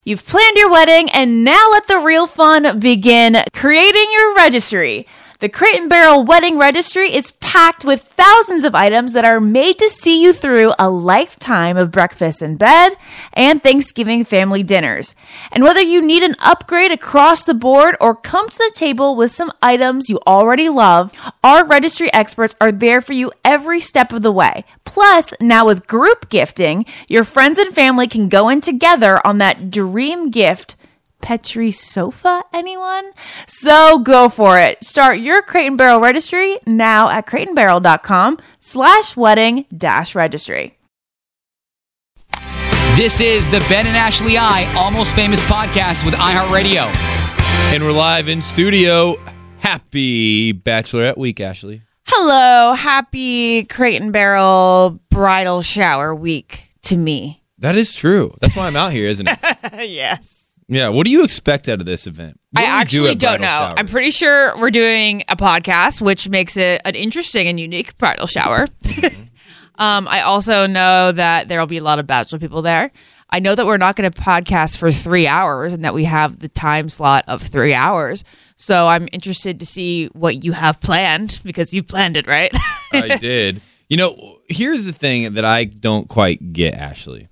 You've planned your wedding, and now let the real fun begin, creating your registry. The Crate & Barrel Wedding Registry is packed with thousands of items that are made to see you through a lifetime of breakfast in bed and Thanksgiving family dinners. And whether you need an upgrade across the board or come to the table with some items you already love, our registry experts are there for you every step of the way. Plus, now with group gifting, your friends and family can go in together on that dream gift. Petri sofa, anyone? So go for it. Start your Crate & Barrel registry now at crateandbarrel.com/wedding-registry. This is the Ben and Ashley I Almost Famous podcast with iHeartRadio. And we're live in studio. Happy Bachelorette Week, Ashley. Hello. Happy Crate & Barrel bridal shower week to me. That is true. That's why I'm out here, isn't it? Yes. Yeah, what do you expect out of this event? I actually don't know. Showers? I'm pretty sure we're doing a podcast, which makes it an interesting and unique bridal shower. Mm-hmm. I also know that there will be a lot of bachelor people there. I know that we're not going to podcast for 3 hours and that we have the time slot of 3 hours. So I'm interested to see what you have planned because you've planned it, right? I did. You know, here's the thing that I don't quite get, Ashley.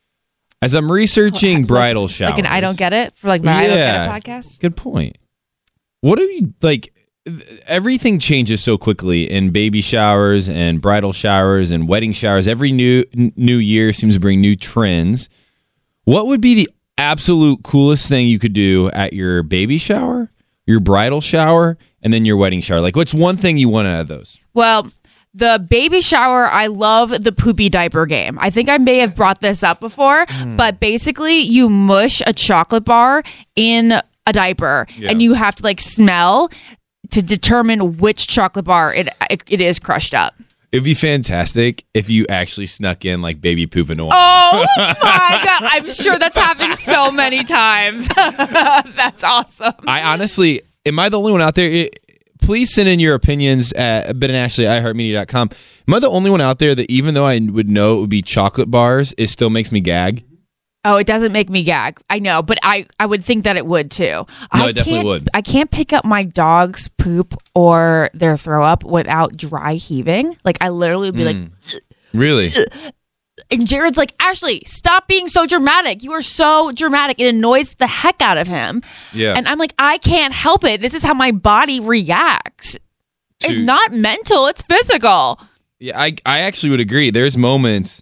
As I'm researching bridal showers. Like an I don't get it for like my I don't get it podcast? Good point. What do you like? Everything changes so quickly in baby showers and bridal showers and wedding showers. Every new year seems to bring new trends. What would be the absolute coolest thing you could do at your baby shower, your bridal shower, and then your wedding shower? Like, what's one thing you want out of those? Well, the baby shower, I love the poopy diaper game. I think I may have brought this up before, but basically you mush a chocolate bar in a diaper and you have to like smell to determine which chocolate bar it is crushed up. It'd be fantastic if you actually snuck in like baby poop in a wine. Oh my God. I'm sure that's happened so many times. That's awesome. I honestly, am I the only one out there? Please send in your opinions at benandashley@iheartmedia.com. Am I the only one out there that even though I would know it would be chocolate bars, it still makes me gag? Oh, it doesn't make me gag. I know, but I would think that it would too. No, it definitely would. I can't pick up my dog's poop or their throw up without dry heaving. Like I literally would be like... Really? And Jared's like, Ashley, stop being so dramatic. You are so dramatic. It annoys the heck out of him. Yeah. And I'm like, I can't help it. This is how my body reacts. It's not mental. It's physical. Yeah, I actually would agree. There's moments.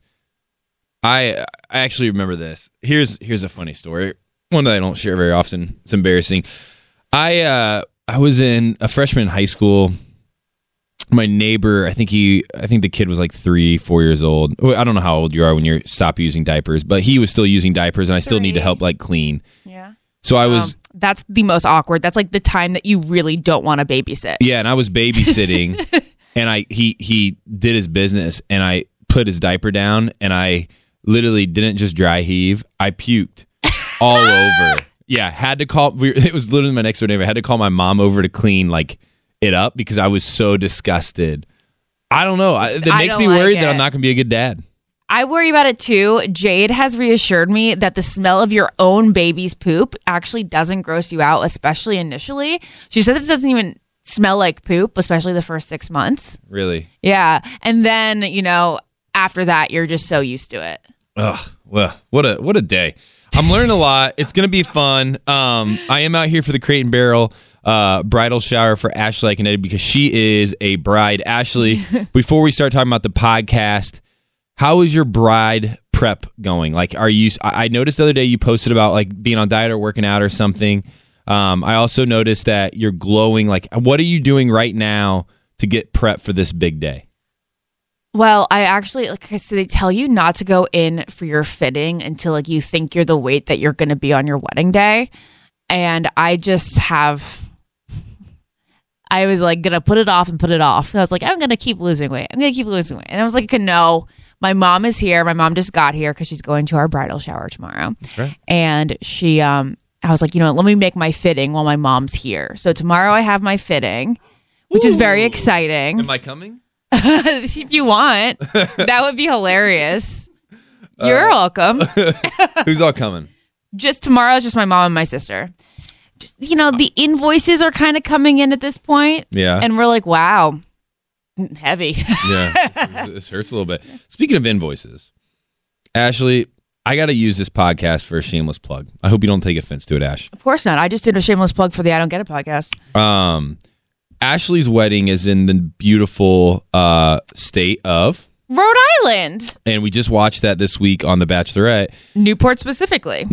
I actually remember this. Here's a funny story. One that I don't share very often. It's embarrassing. I was a freshman in high school. My neighbor, I think the kid was like 3-4 years old. I don't know how old you are when you stop using diapers, but he was still using diapers, and I still need to help like clean. Yeah. So I was. That's the most awkward. That's like the time that you really don't want to babysit. Yeah, and I was babysitting, and he did his business, and I put his diaper down, and I literally didn't just dry heave. I puked all over. Yeah, had to call. It was literally my next door neighbor. I had to call my mom over to clean like it up because I was so disgusted. I don't know. It makes me worried that I'm not going to be a good dad. I worry about it too. Jade has reassured me that the smell of your own baby's poop actually doesn't gross you out, especially initially. She says it doesn't even smell like poop, especially the first 6 months. Really? Yeah. And then, after that, you're just so used to it. Ugh. Well, what a day. I'm learning a lot. It's going to be fun. I am out here for the Crate & Barrel bridal shower for Ashley Iconetti because she is a bride. Ashley, before we start talking about the podcast, how is your bride prep going? Like, I noticed the other day you posted about like being on diet or working out or something. I also noticed that you're glowing. Like, what are you doing right now to get prep for this big day? Well, I actually, so they tell you not to go in for your fitting until like you think you're the weight that you're going to be on your wedding day. And I was like going to put it off and put it off. I was like, I'm going to keep losing weight. And I was like, no, my mom is here. My mom just got here because she's going to our bridal shower tomorrow. Okay. And she, I was like, let me make my fitting while my mom's here. So tomorrow I have my fitting, which is very exciting. Am I coming? If you want, that would be hilarious. You're welcome. Who's all coming? just tomorrow is just my mom and my sister. Just, the invoices are kind of coming in at this point. Yeah. And we're like, wow, heavy. Yeah, this hurts a little bit. Speaking of invoices, Ashley, I got to use this podcast for a shameless plug. I hope you don't take offense to it, Ash. Of course not. I just did a shameless plug for the I Don't Get It podcast. Ashley's wedding is in the beautiful state of Rhode Island. And we just watched that this week on The Bachelorette. Newport specifically.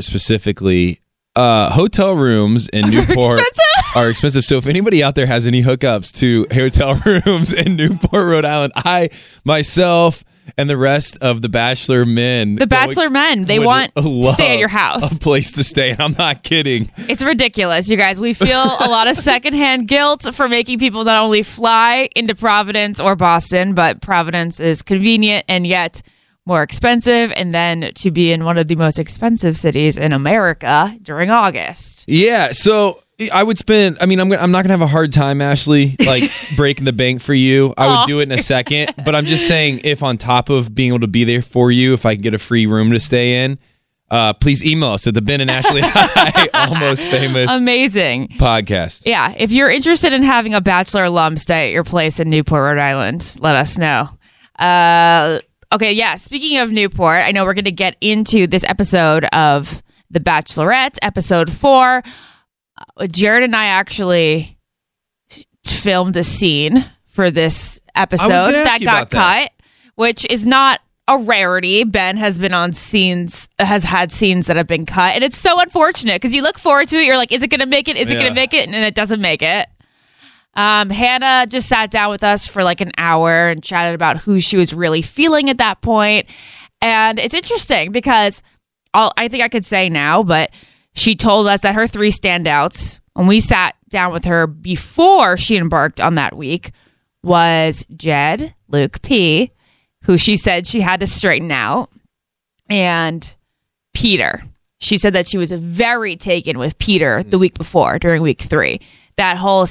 Hotel rooms in Newport are expensive. So if anybody out there has any hookups to hotel rooms in Newport, Rhode Island, I, myself, and the rest of the Bachelor men. The Bachelor men. They want to stay at your house. A place to stay. I'm not kidding. It's ridiculous, you guys. We feel a lot of secondhand guilt for making people not only fly into Providence or Boston, but Providence is convenient and yet more expensive, and then to be in one of the most expensive cities in America during August. Yeah, so I would spend, I'm not going to have a hard time, Ashley, like breaking the bank for you. I would do it in a second, but I'm just saying, if on top of being able to be there for you, if I can get a free room to stay in, please email us at the Ben and Ashley Almost Famous Amazing podcast. Yeah, if you're interested in having a Bachelor alum stay at your place in Newport, Rhode Island, let us know. Okay, yeah, speaking of Newport, I know we're going to get into this episode of The Bachelorette, episode 4. Jared and I actually filmed a scene for this episode that got cut, which is not a rarity. Ben has been on scenes, has had scenes that have been cut, and it's so unfortunate because you look forward to it. You're like, is it going to make it? Is it going to make it? And it doesn't make it. Hannah just sat down with us for like an hour and chatted about who she was really feeling at that point. And it's interesting because I think I could say now, but she told us that her 3 standouts when we sat down with her before she embarked on that week was Jed, Luke P., who she said she had to straighten out, and Peter. She said that she was very taken with Peter the week before during week 3. That whole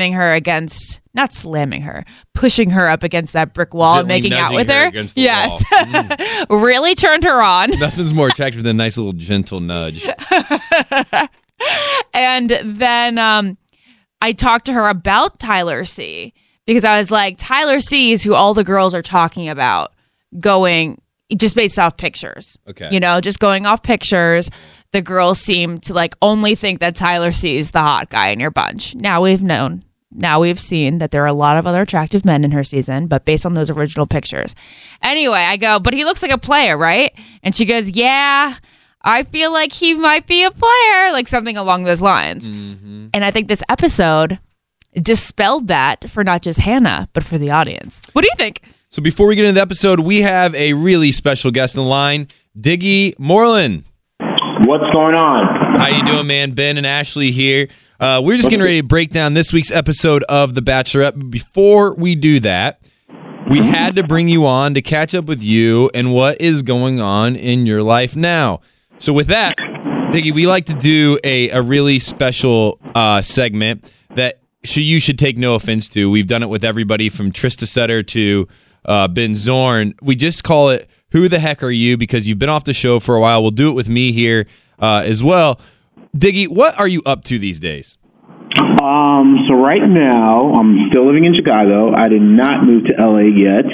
pushing her up against that brick wall and making out with her. Yes. Really turned her on. Nothing's more attractive than a nice little gentle nudge. And then I talked to her about Tyler C. because I was like, Tyler C. is who all the girls are talking about going just based off pictures. Okay. Just going off pictures. The girls seem to only think that Tyler C is the hot guy in your bunch. Now we've seen that there are a lot of other attractive men in her season, but based on those original pictures. Anyway, I go, but he looks like a player, right? And she goes, yeah, I feel like he might be a player, something along those lines. Mm-hmm. And I think this episode dispelled that for not just Hannah, but for the audience. What do you think? So before we get into the episode, we have a really special guest in the line, Diggy Moreland. What's going on? How you doing, man? Ben and Ashley here. We're just getting ready to break down this week's episode of The Bachelorette. But before we do that, we had to bring you on to catch up with you and what is going on in your life now. So with that, Diggy, we like to do a really special segment that you should take no offense to. We've done it with everybody from Trista Sutter to Ben Zorn. We just call it Who the Heck Are You? Because you've been off the show for a while. We'll do it with me here as well. Diggy, what are you up to these days? So right now, I'm still living in Chicago. I did not move to LA yet.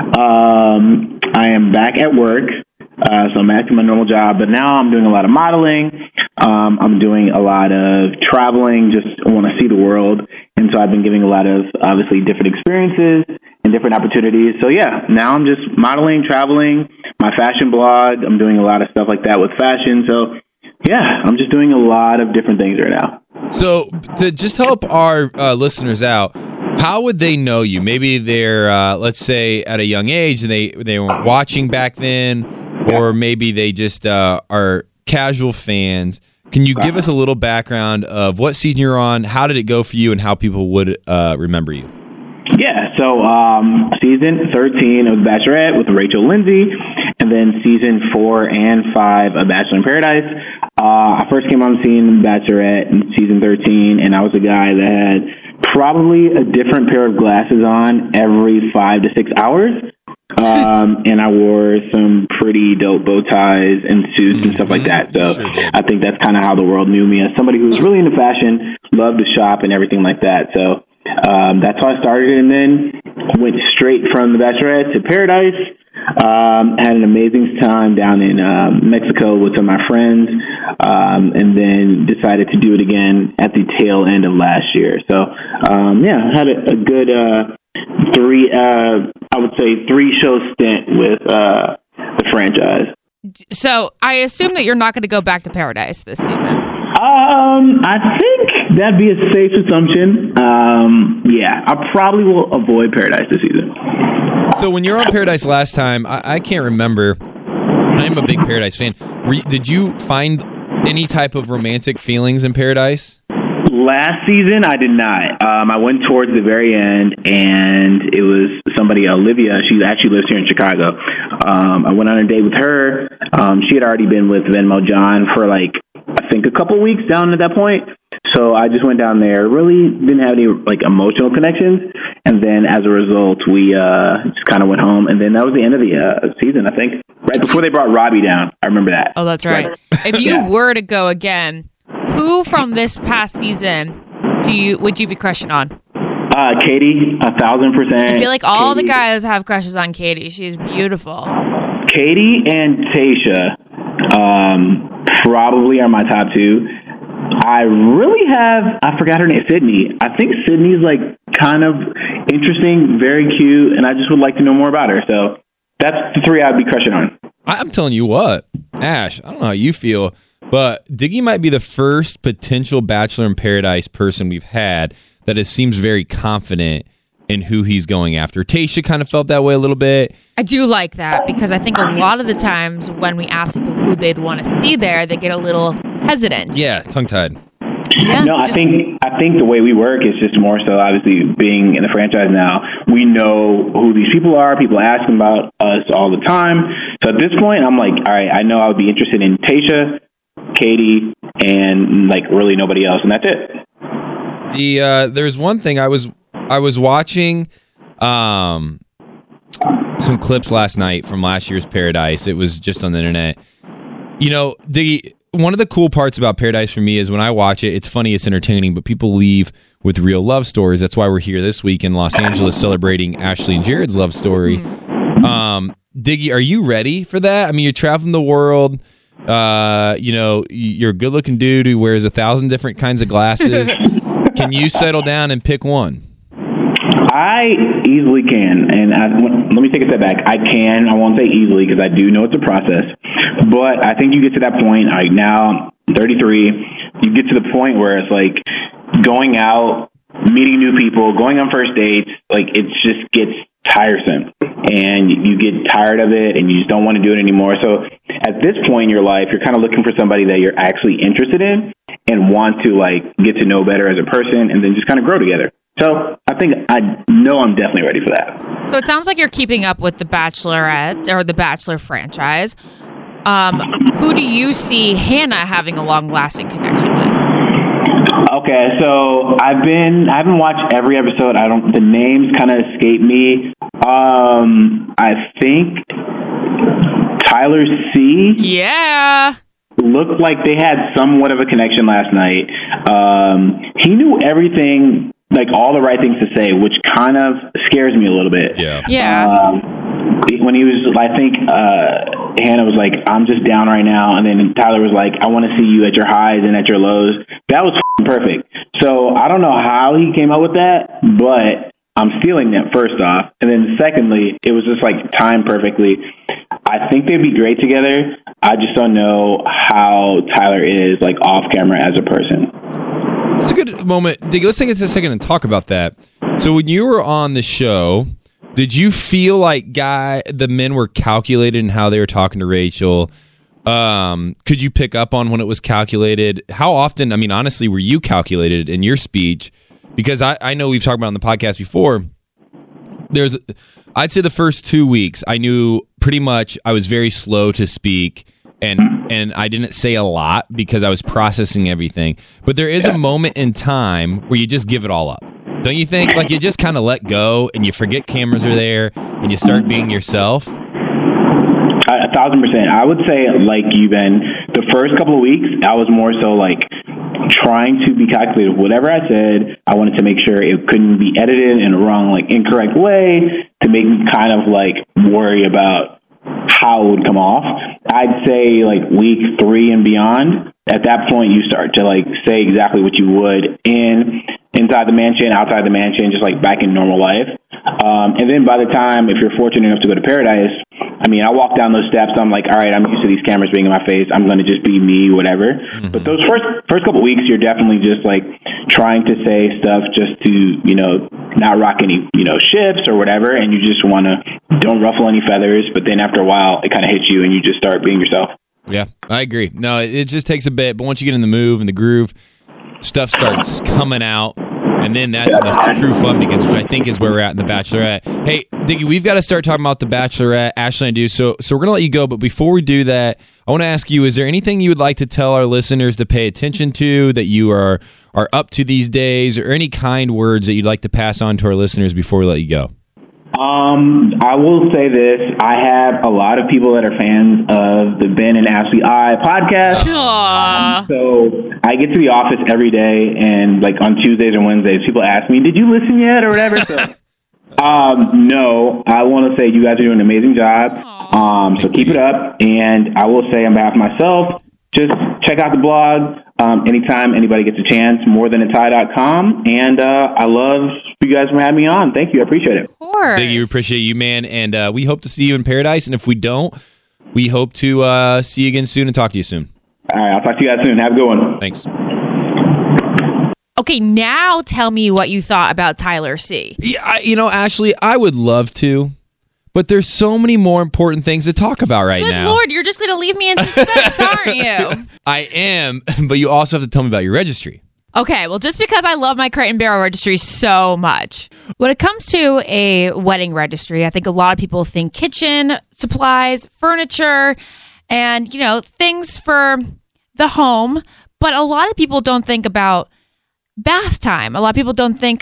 I am back at work, so I'm back to my normal job. But now I'm doing a lot of modeling. I'm doing a lot of traveling, just want to see the world. And so I've been giving a lot of, obviously, different experiences and different opportunities. So yeah, now I'm just modeling, traveling, my fashion blog. I'm doing a lot of stuff like that with fashion. So yeah, I'm just doing a lot of different things right now. So to just help our listeners out, how would they know you? Maybe they're, let's say, at a young age and they weren't watching back then, or maybe they just are casual fans. Can you give us a little background of what season you're on? How did it go for you, and how people would remember you? Yeah, so season 13 of The Bachelorette with Rachel Lindsay, and then season 4 and 5 of Bachelor in Paradise. I first came on the scene in Bachelorette in season 13, and I was a guy that had probably a different pair of glasses on every 5 to 6 hours. And I wore some pretty dope bow ties and suits and stuff like that. So I think that's kind of how the world knew me, as somebody who was really into fashion, loved to shop and everything like that. So that's how I started, and then went straight from The Bachelorette to Paradise. Had an amazing time down in Mexico with some of my friends, and then decided to do it again at the tail end of last year. So had a good three-show stint with the franchise. So I assume that you're not going to go back to Paradise this season. I think that'd be a safe assumption. I probably will avoid Paradise this season. So when you were on Paradise last time, I can't remember. I'm a big Paradise fan. Did you find any type of romantic feelings in Paradise? Last season, I did not. I went towards the very end, and it was somebody, Olivia. She actually lives here in Chicago. I went on a date with her. She had already been with Venmo John for I think a couple weeks down at that point. So I just went down there. Really didn't have any emotional connections, and then as a result, we just kind of went home. And then that was the end of the season. I think right before they brought Robbie down. I remember that. Oh, that's right. If you were to go again, who from this past season would you be crushing on? Katie, 1,000%. I feel like all the guys have crushes on Katie. She's beautiful. Katie and Tayshia probably are my top two. I really I forgot her name, Sydney. I think Sydney's kind of interesting, very cute, and I just would like to know more about her. So that's the three I'd be crushing on. I'm telling you what, Ash, I don't know how you feel, but Diggy might be the first potential Bachelor in Paradise person we've had that seems very confident in who he's going after. Tayshia kind of felt that way a little bit. I do like that, because I think a lot of the times when we ask people who they'd want to see there, they get a little hesitant. Yeah, tongue-tied. Yeah, no, I think the way we work is just more so, obviously, being in the franchise now, we know who these people are. People ask about us all the time. So at this point, I'm like, all right, I know I would be interested in Tayshia, Katie, and really nobody else, and that's it. There's one thing I was watching some clips last night from last year's Paradise. It was just on the internet. Diggy, one of the cool parts about Paradise for me is when I watch it, it's funny, it's entertaining, but people leave with real love stories. That's why we're here this week in Los Angeles celebrating Ashley and Jared's love story. Diggy, are you ready for that? I mean, you're traveling the world. You're a good-looking dude who wears 1,000 different kinds of glasses. Can you settle down and pick one? I easily can, and let me take a step back. I can. I won't say easily because I do know it's a process, but I think you get to that point. Now, I'm 33. You get to the point where it's going out, meeting new people, going on first dates. It just gets tiresome, and you get tired of it, and you just don't want to do it anymore. So at this point in your life, you're kind of looking for somebody that you're actually interested in and want to get to know better as a person, and then just kind of grow together. So I know I'm definitely ready for that. So it sounds like you're keeping up with The Bachelorette or The Bachelor franchise. Who do you see Hannah having a long-lasting connection with? Okay, so I haven't watched every episode. The names kind of escape me. I think Tyler C. Yeah. Looked like they had somewhat of a connection last night. He knew everything, all the right things to say, which kind of scares me a little bit. Yeah. When he was, I think Hannah was like, I'm just down right now. And then Tyler was like, I want to see you at your highs and at your lows. That was perfect. So I don't know how he came up with that, but I'm stealing that first off. And then secondly, it was just timed perfectly. I think they'd be great together. I just don't know how Tyler is off camera as a person. That's a good moment. Let's take it a second and talk about that. So when you were on the show, did you feel like the men were calculated in how they were talking to Rachel? Could you pick up on when it was calculated? How often, honestly, were you calculated in your speech? Because I know we've talked about it on the podcast before. I'd say the first 2 weeks, I knew pretty much I was very slow to speak, and I didn't say a lot because I was processing everything. But there is a moment in time where you just give it all up. Don't you think? Like, you just kind of let go and you forget cameras are there and you start being yourself? 1,000%. I would say, like you, Ben, the first couple of weeks, I was more so like trying to be calculated. Whatever I said, I wanted to make sure it couldn't be edited in a wrong, like incorrect way to make me kind of like worry about how it would come off. I'd say like week 3 and beyond, at that point you start to like say exactly what you would inside the mansion, outside the mansion, just like back in normal life. And then by the time, if you're fortunate enough to go to Paradise, I mean, I walk down those steps, I'm like, all right, I'm used to these cameras being in my face. I'm going to just be me, whatever. Mm-hmm. But those first couple of weeks, you're definitely just like trying to say stuff just to, you know, not rock any, you know, ships or whatever. And you just want to don't ruffle any feathers. But then after a while, it kind of hits you and you just start being yourself. Yeah, I agree. No, it just takes a bit. But once you get in the move and the groove, stuff starts coming out. And then that's when the true fun begins, which I think is where we're at in The Bachelorette. Hey, Diggy, we've got to start talking about The Bachelorette. Ashley and I do. So we're going to let you go. But before we do that, I want to ask you, is there anything you would like to tell our listeners to pay attention to that you are up to these days, or any kind words that you'd like to pass on to our listeners before we let you go? I will say this. I have a lot of people that are fans of the Ben and Ashley I podcast. So I get to the office every day, and like on Tuesdays and Wednesdays, people ask me, did you listen yet or whatever? So, no, I want to say you guys are doing an amazing job. So keep it up. And I will say on behalf of myself, just check out the blog. Anytime anybody gets a chance, morethanattie.com. And I love you guys for having me on. Thank you. I appreciate it. Of course. Thank you. Appreciate you, man. And we hope to see you in Paradise. And if we don't, we hope to see you again soon and talk to you soon. All right. I'll talk to you guys soon. Have a good one. Thanks. Okay, now tell me what you thought about Tyler C. Yeah, Ashley, I would love to. But there's so many more important things to talk about right now. Good Lord, you're just going to leave me in suspense, aren't you? I am, but you also have to tell me about your registry. Okay, well, just because I love my Crate and Barrel registry so much. When it comes to a wedding registry, I think a lot of people think kitchen, supplies, furniture, and, things for the home. But a lot of people don't think about bath time. A lot of people don't think,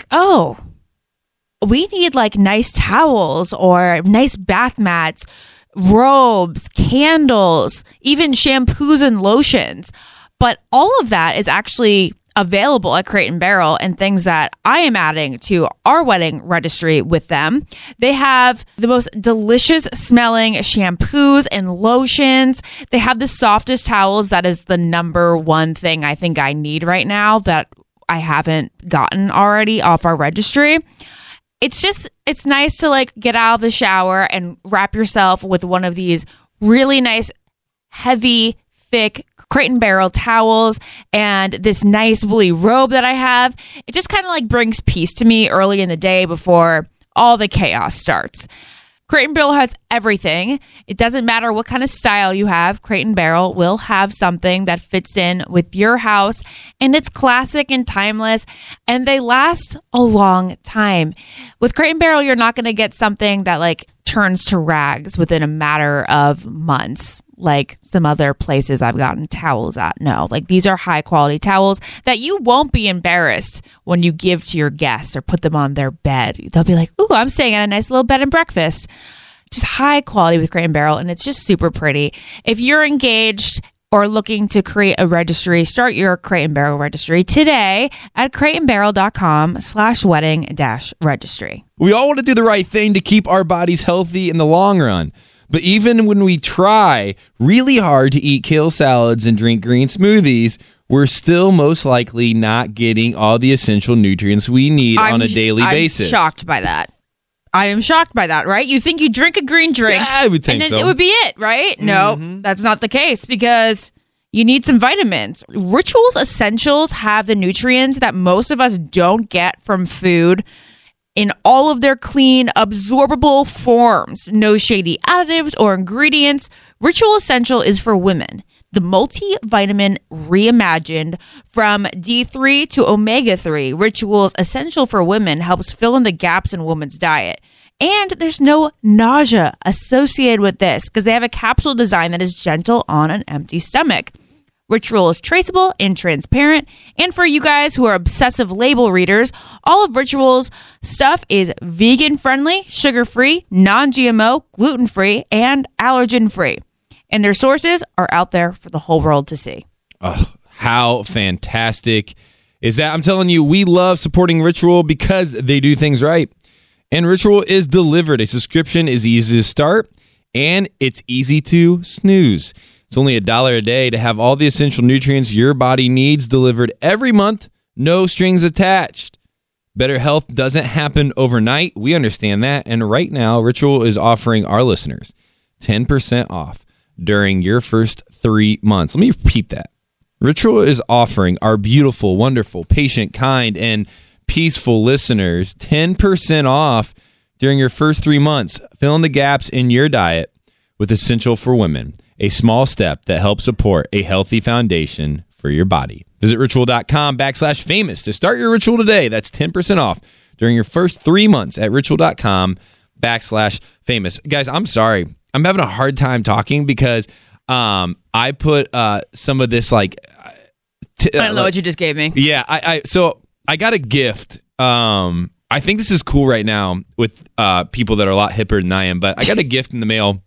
we need like nice towels or nice bath mats, robes, candles, even shampoos and lotions. But all of that is actually available at Crate and Barrel, and things that I am adding to our wedding registry with them. They have the most delicious smelling shampoos and lotions. They have the softest towels. That is the number one thing I think I need right now that I haven't gotten already off our registry. It's nice to like get out of the shower and wrap yourself with one of these really nice, heavy, thick Crate and Barrel towels and this nice woolly robe that I have. It just kind of like brings peace to me early in the day before all the chaos starts. Crate and Barrel has everything. It doesn't matter what kind of style you have. Crate and Barrel will have something that fits in with your house, and it's classic and timeless, and they last a long time. With Crate and Barrel, you're not going to get something that like turns to rags within a matter of months, like some other places I've gotten towels at. No, like these are high quality towels that you won't be embarrassed when you give to your guests or put them on their bed. They'll be like, ooh, I'm staying at a nice little bed and breakfast. Just high quality with Crate and Barrel, and it's just super pretty. If you're engaged or looking to create a registry, start your Crate and Barrel registry today at crateandbarrel.com/wedding-registry. We all want to do the right thing to keep our bodies healthy in the long run. But even when we try really hard to eat kale salads and drink green smoothies, we're still most likely not getting all the essential nutrients we need on a daily basis. I'm shocked by that. I am shocked by that, right? You think you drink a green drink, yeah, I would think and then it would be it, right? No, that's not the case, because you need some vitamins. Rituals Essentials have the nutrients that most of us don't get from food in all of their clean, absorbable forms. No shady additives or ingredients. Ritual Essential is for women. The multivitamin reimagined from D3 to omega-3. Rituals Essential for Women helps fill in the gaps in women's diet. And there's no nausea associated with this because they have a capsule design that is gentle on an empty stomach. Ritual is traceable and transparent. And for you guys who are obsessive label readers, all of Ritual's stuff is vegan-friendly, sugar-free, non-GMO, gluten-free, and allergen-free. And their sources are out there for the whole world to see. Oh, how fantastic is that? I'm telling you, we love supporting Ritual because they do things right. And Ritual is delivered. A subscription is easy to start, and it's easy to snooze. It's only $1 a day to have all the essential nutrients your body needs delivered every month, no strings attached. Better health doesn't happen overnight. We understand that. And right now, Ritual is offering our listeners 10% off during your first 3 months. Let me repeat that. Ritual is offering our beautiful, wonderful, patient, kind, and peaceful listeners 10% off during your first 3 months. Fill in the gaps in your diet with Essential for Women, a small step that helps support a healthy foundation for your body. Visit ritual.com/famous to start your ritual today. That's 10% off during your first 3 months at ritual.com/famous. Guys, I'm sorry. I'm having a hard time talking because I put some of this I don't know what you just gave me. Yeah, so I got a gift. I think this is cool right now with people that are a lot hipper than I am, but I got a gift in the mail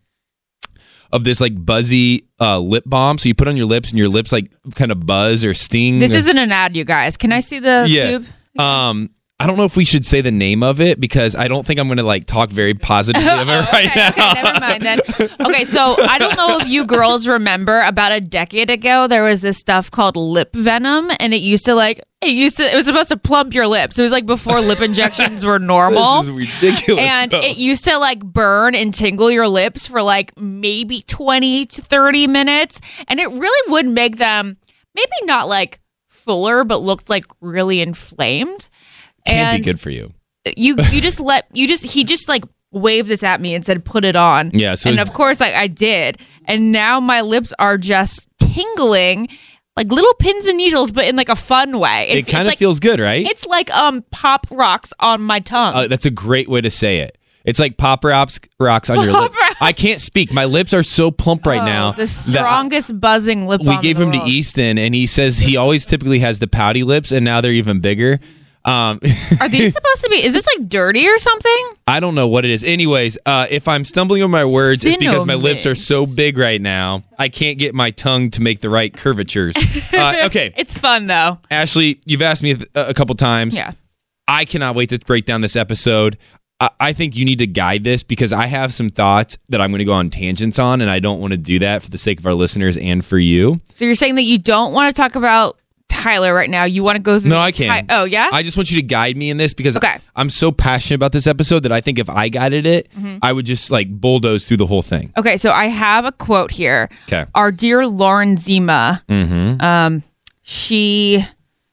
of this buzzy lip balm. So you put on your lips and your lips kind of buzz or sting. This isn't an ad, you guys. Can I see the tube? I don't know if we should say the name of it because I don't think I'm going to talk very positively of it right now. Okay, never mind then. Okay, so I don't know if you girls remember about a decade ago there was this stuff called lip venom, and it was supposed to plump your lips. It was before lip injections were normal. This is ridiculous. And it used to burn and tingle your lips for maybe 20 to 30 minutes, and it really would make them maybe not fuller but looked really inflamed. Can't be good for you. He just waved this at me and said, "Put it on." Yeah, so of course I did, and now my lips are just tingling like little pins and needles, but in a fun way. It kind of feels good, right? It's like Pop Rocks on my tongue. That's a great way to say it. It's like Pop Rocks on your lips. I can't speak. My lips are so plump right now. The strongest buzzing lip balm. We gave him to Easton, and he says he always typically has the pouty lips, and now they're even bigger. Are these supposed to be? Is this dirty or something? I don't know what it is. Anyways, if I'm stumbling over my words, it's because my lips are so big right now. I can't get my tongue to make the right curvatures. Okay. It's fun, though. Ashley, you've asked me a couple times. Yeah. I cannot wait to break down this episode. I think you need to guide this because I have some thoughts that I'm going to go on tangents on, and I don't want to do that for the sake of our listeners and for you. So you're saying that you don't want to talk about Tyler right now. You want to go through... No, I can. Oh, yeah? I just want you to guide me in this because okay. I'm so passionate about this episode that I think if I guided it, I would just bulldoze through the whole thing. Okay, so I have a quote here. Okay. Our dear Lauren Zima, she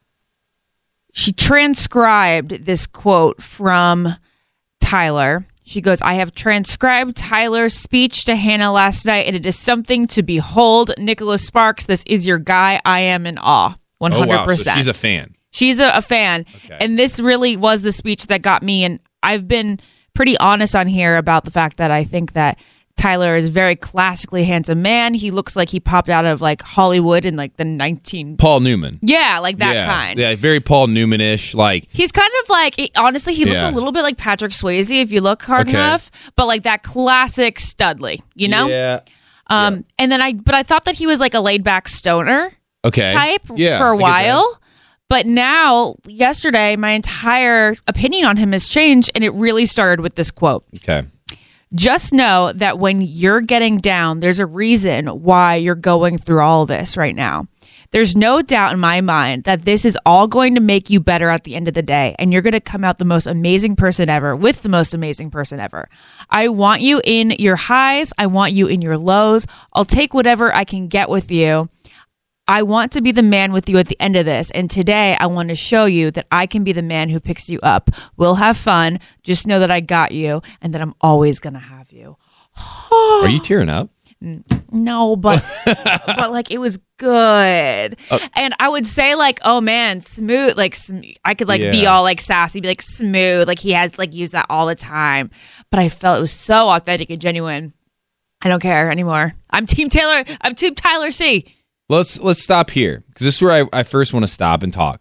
transcribed this quote from Tyler. She goes, "I have transcribed Tyler's speech to Hannah last night, and it is something to behold. Nicholas Sparks, this is your guy. I am in awe." 100%. Oh, wow. So she's a fan. She's a fan. Okay. And this really was the speech that got me. And I've been pretty honest on here about the fact that I think that Tyler is a very classically handsome man. He looks like he popped out of Hollywood in the 19... Paul Newman. Yeah, that kind. Yeah, very Paul Newman-ish. He's kind of honestly, he looks a little bit like Patrick Swayze if you look hard enough. But that classic Studley, you know? Yeah. And then I thought that he was a laid-back stoner. Type for a while. But now, yesterday, my entire opinion on him has changed, and it really started with this quote. Okay. Just know that when you're getting down, there's a reason why you're going through all this right now. There's no doubt in my mind that this is all going to make you better at the end of the day, and you're going to come out the most amazing person ever with the most amazing person ever. I want you in your highs. I want you in your lows. I'll take whatever I can get with you. I want to be the man with you at the end of this. And today I want to show you that I can be the man who picks you up. We'll have fun. Just know that I got you and that I'm always going to have you. Are you tearing up? No, but it was good. And I would say oh man, smooth. I could be all sassy, be smooth. He has used that all the time. But I felt it was so authentic and genuine. I don't care anymore. I'm Team Taylor. I'm Team Tyler C. let's stop here because this is where I first want to stop and talk.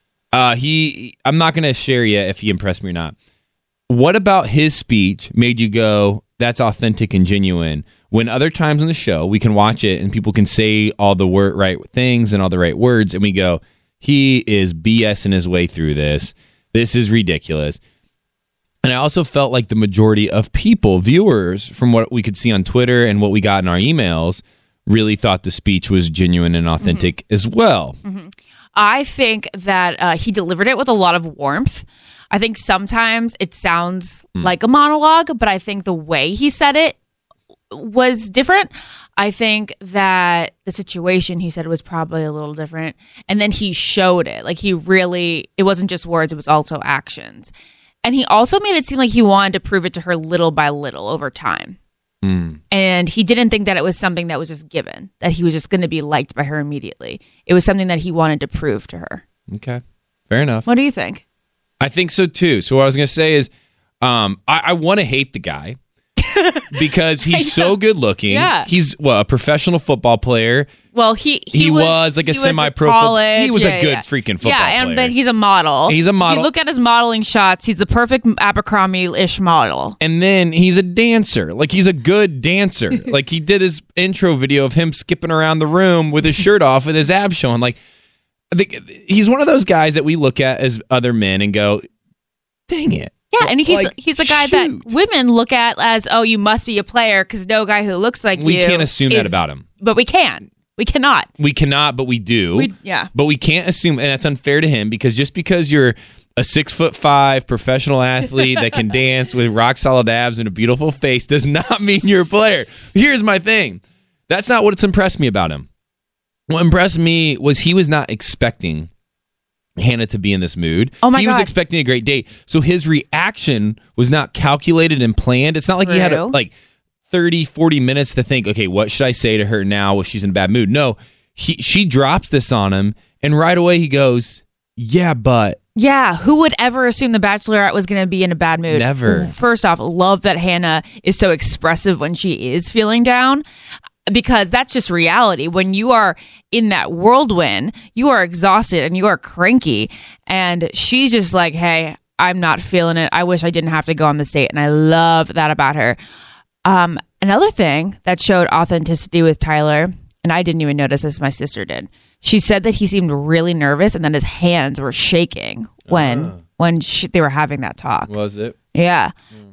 I'm not going to share yet if he impressed me or not. What about his speech made you go, that's authentic and genuine? When other times on the show, we can watch it and people can say all the right things and all the right words, and we go, he is BSing his way through this. This is ridiculous. And I also felt like the majority of people, viewers, from what we could see on Twitter and what we got in our emails, really thought the speech was genuine and authentic as well. Mm-hmm. I think that he delivered it with a lot of warmth. I think sometimes it sounds like a monologue, but I think the way he said it was different. I think that the situation he said was probably a little different. And then he showed it. Like it wasn't just words, it was also actions. And he also made it seem like he wanted to prove it to her little by little over time. And he didn't think that it was something that was just given, that he was just going to be liked by her immediately. It was something that he wanted to prove to her. Okay. Fair enough. What do you think? I think so too. So what I was going to say is I want to hate the guy because he's so good looking. Yeah. He's a professional football player. Well, he was like a semi-pro. He was a good freaking football player. Yeah, and then he's a model. He's a model. You look at his modeling shots, he's the perfect Abercrombie-ish model. And then he's a dancer. Like, he's a good dancer. Like, he did his intro video of him skipping around the room with his shirt off and his abs showing. Like, he's one of those guys that we look at as other men and go, dang it. Yeah, and he's the guy that women look at as, oh, you must be a player because no guy who looks like you. We can't assume that about him. But we can. We cannot. We cannot, but we do. Yeah. But we can't assume, and that's unfair to him because just because you're a 6'5" professional athlete that can dance with rock solid abs and a beautiful face does not mean you're a player. Here's my thing. That's not what's impressed me about him. What impressed me was he was not expecting Hannah to be in this mood. Oh my God. He was expecting a great date. So his reaction was not calculated and planned. It's not like he had 30, 40 minutes to think, okay, what should I say to her now if she's in a bad mood? No, she drops this on him, and right away he goes, yeah, but... Yeah, who would ever assume the Bachelorette was going to be in a bad mood? Never. First off, love that Hannah is so expressive when she is feeling down, because that's just reality. When you are in that whirlwind, you are exhausted and you are cranky, and she's just like, hey, I'm not feeling it. I wish I didn't have to go on this date, and I love that about her. Another thing that showed authenticity with Tyler, and I didn't even notice this, my sister did. She said that he seemed really nervous and that his hands were shaking when they were having that talk. Was it? Yeah.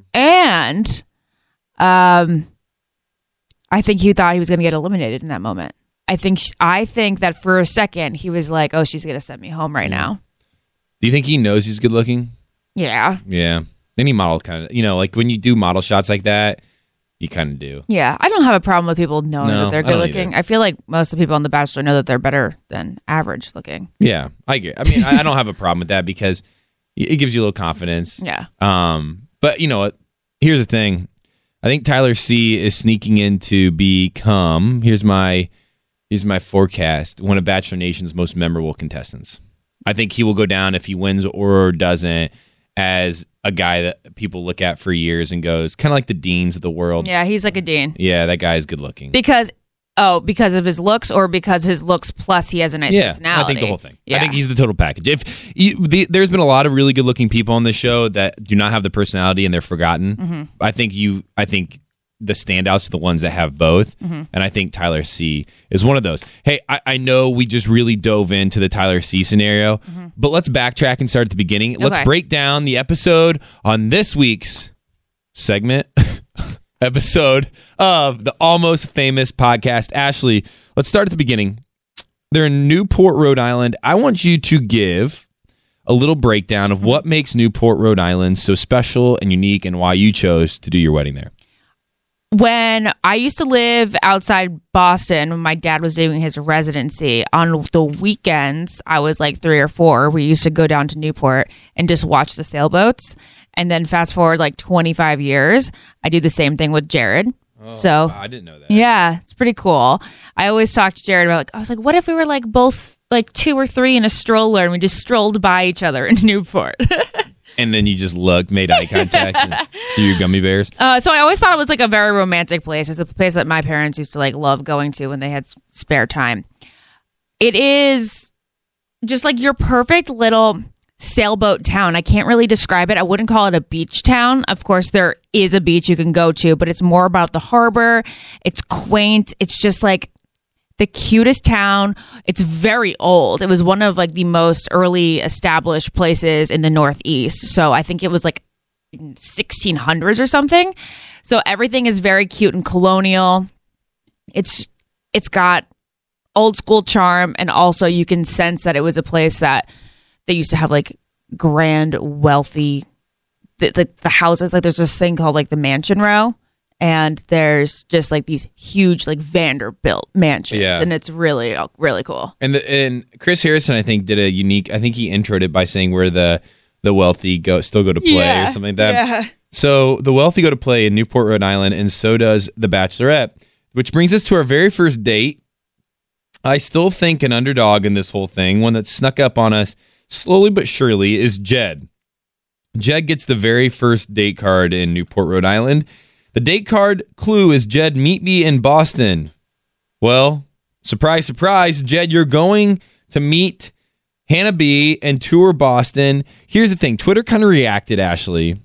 And I think he thought he was going to get eliminated in that moment. I think that for a second he was like, oh, she's going to send me home right now. Do you think he knows he's good looking? Yeah. Yeah. Any model kind of, like when you do model shots like that, you kind of do. Yeah, I don't have a problem with people knowing that they're good looking. I feel like most of the people on The Bachelor know that they're better than average looking. Yeah, I agree. I mean, I don't have a problem with that because it gives you a little confidence. Yeah. But you know what? Here's the thing. I think Tyler C is sneaking in to become, here's my forecast, one of Bachelor Nation's most memorable contestants. I think he will go down if he wins or doesn't as a guy that people look at for years and goes, kind of like the Deans of the world. Yeah, he's like a Dean. Yeah, that guy is good looking. Because of his looks, or because his looks plus he has a nice personality? I think the whole thing. Yeah. I think he's the total package. There's been a lot of really good looking people on this show that do not have the personality and they're forgotten. Mm-hmm. I think the standouts are the ones that have both. Mm-hmm. And I think Tyler C is one of those. Hey, I know we just really dove into the Tyler C scenario, but let's backtrack and start at the beginning. Okay. Let's break down the episode on this week's segment episode of the Almost Famous podcast. Ashley, let's start at the beginning. They're in Newport, Rhode Island. I want you to give a little breakdown of what makes Newport, Rhode Island so special and unique and why you chose to do your wedding there. When I used to live outside Boston, when my dad was doing his residency, on the weekends, I was like 3 or 4, we used to go down to Newport and just watch the sailboats. And then fast forward like 25 years, I do the same thing with Jared. Oh, so wow, I didn't know that. Yeah, it's pretty cool. I always talk to Jared about, I was like, what if we were like both like 2 or 3 in a stroller and we just strolled by each other in Newport? And then you just looked, made eye contact, and threw your gummy bears. So I always thought it was like a very romantic place. It's a place that my parents used to like love going to when they had spare time. It is just like your perfect little sailboat town. I can't really describe it. I wouldn't call it a beach town. Of course, there is a beach you can go to, but it's more about the harbor. It's quaint. It's just like the cutest town. It's very old. It was one of like the most early established places in the Northeast. So I think it was like 1600s or something. So everything is very cute and colonial. It's got old school charm, and also you can sense that it was a place that they used to have like grand, wealthy, the houses. Like there's this thing called like the Mansion Row, and there's just like these huge like Vanderbilt mansions, and it's really, really cool. And Chris Harrison, I think, did a unique. I think he introed it by saying where the wealthy still go to play or something like that. Yeah. So the wealthy go to play in Newport, Rhode Island, and so does the Bachelorette, which brings us to our very first date. I still think an underdog in this whole thing, one that snuck up on us slowly but surely, is Jed. Jed gets the very first date card in Newport, Rhode Island. The date card clue is, Jed, meet me in Boston. Well, surprise, surprise, Jed, you're going to meet Hannah B and tour Boston. Here's the thing. Twitter kind of reacted, Ashley,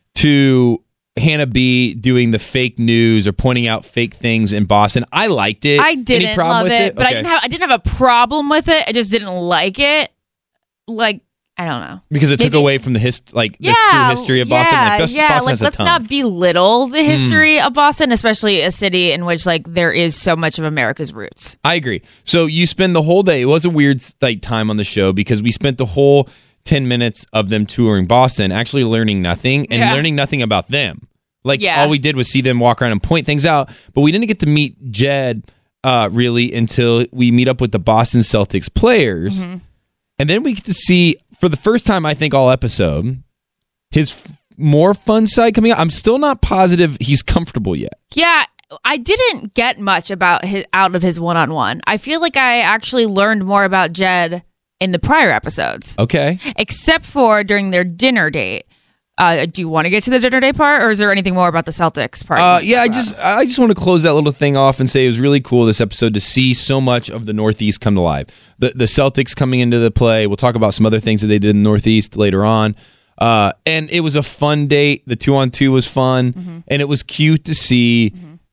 to Hannah B doing the fake news or pointing out fake things in Boston. I liked it. I didn't Any problem love with it, but okay. I didn't have a problem with it. I just didn't like it. Like, I don't know. Because it took away from the true history of Boston. Boston like has let's a ton. not belittle the history of Boston, especially a city in which like there is so much of America's roots. I agree. So you spend the whole day. It was a weird like time on the show because we spent the whole 10 minutes of them touring Boston actually learning nothing and learning nothing about them. Like all we did was see them walk around and point things out, but we didn't get to meet Jed really until we meet up with the Boston Celtics players. Mm-hmm. And then we get to see, for the first time, I think, all episode, his more fun side coming out. I'm still not positive he's comfortable yet. Yeah, I didn't get much out of his one-on-one. I feel like I actually learned more about Jed in the prior episodes. Okay. Except for during their dinner date. Do you want to get to the dinner date part, or is there anything more about the Celtics part? I just want to close that little thing off and say it was really cool this episode to see so much of the Northeast come to life. The Celtics coming into the play. We'll talk about some other things that they did in the Northeast later on. And it was a fun date. The 2-on-2 was fun, and it was cute to see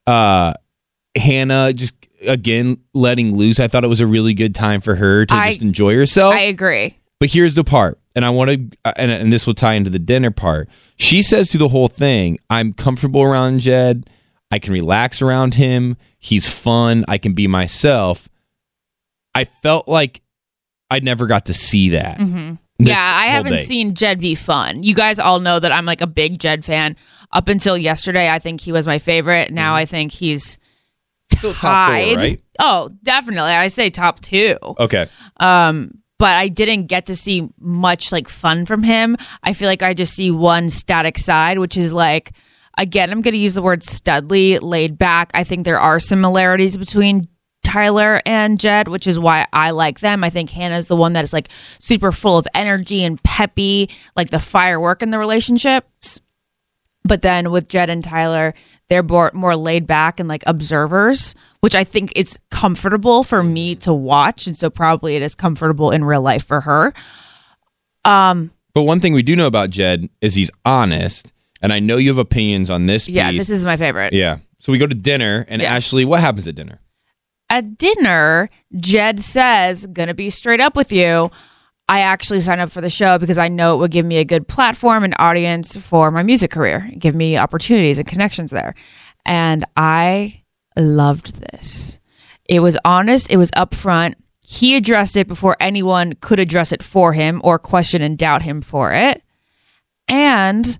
Hannah just again letting loose. I thought it was a really good time for her to just enjoy herself. I agree. But here's the part, and I want to, and this will tie into the dinner part. She says through the whole thing, I'm comfortable around Jed. I can relax around him. He's fun. I can be myself. I felt like I never got to see that. Mm-hmm. Yeah, I haven't seen Jed be fun. You guys all know that I'm like a big Jed fan. Up until yesterday, I think he was my favorite. Now I think he's still top 4, right? Oh, definitely. I say top 2. Okay. But I didn't get to see much like fun from him. I feel like I just see one static side, which is like, again, I'm going to use the word studly, laid back. I think there are similarities between Tyler and Jed, which is why I like them. I think Hannah's the one that is like super full of energy and peppy, like the firework in the relationships. But then with Jed and Tyler, they're more laid back and like observers, which I think it's comfortable for me to watch. And so probably it is comfortable in real life for her. But one thing we do know about Jed is he's honest. And I know you have opinions on this piece. Yeah, this is my favorite. Yeah. So we go to dinner, and Ashley, what happens at dinner? At dinner, Jed says, gonna be straight up with you, I actually signed up for the show because I know it would give me a good platform and audience for my music career, give me opportunities and connections there. And I loved this. It was honest. It was upfront. He addressed it before anyone could address it for him or question and doubt him for it. And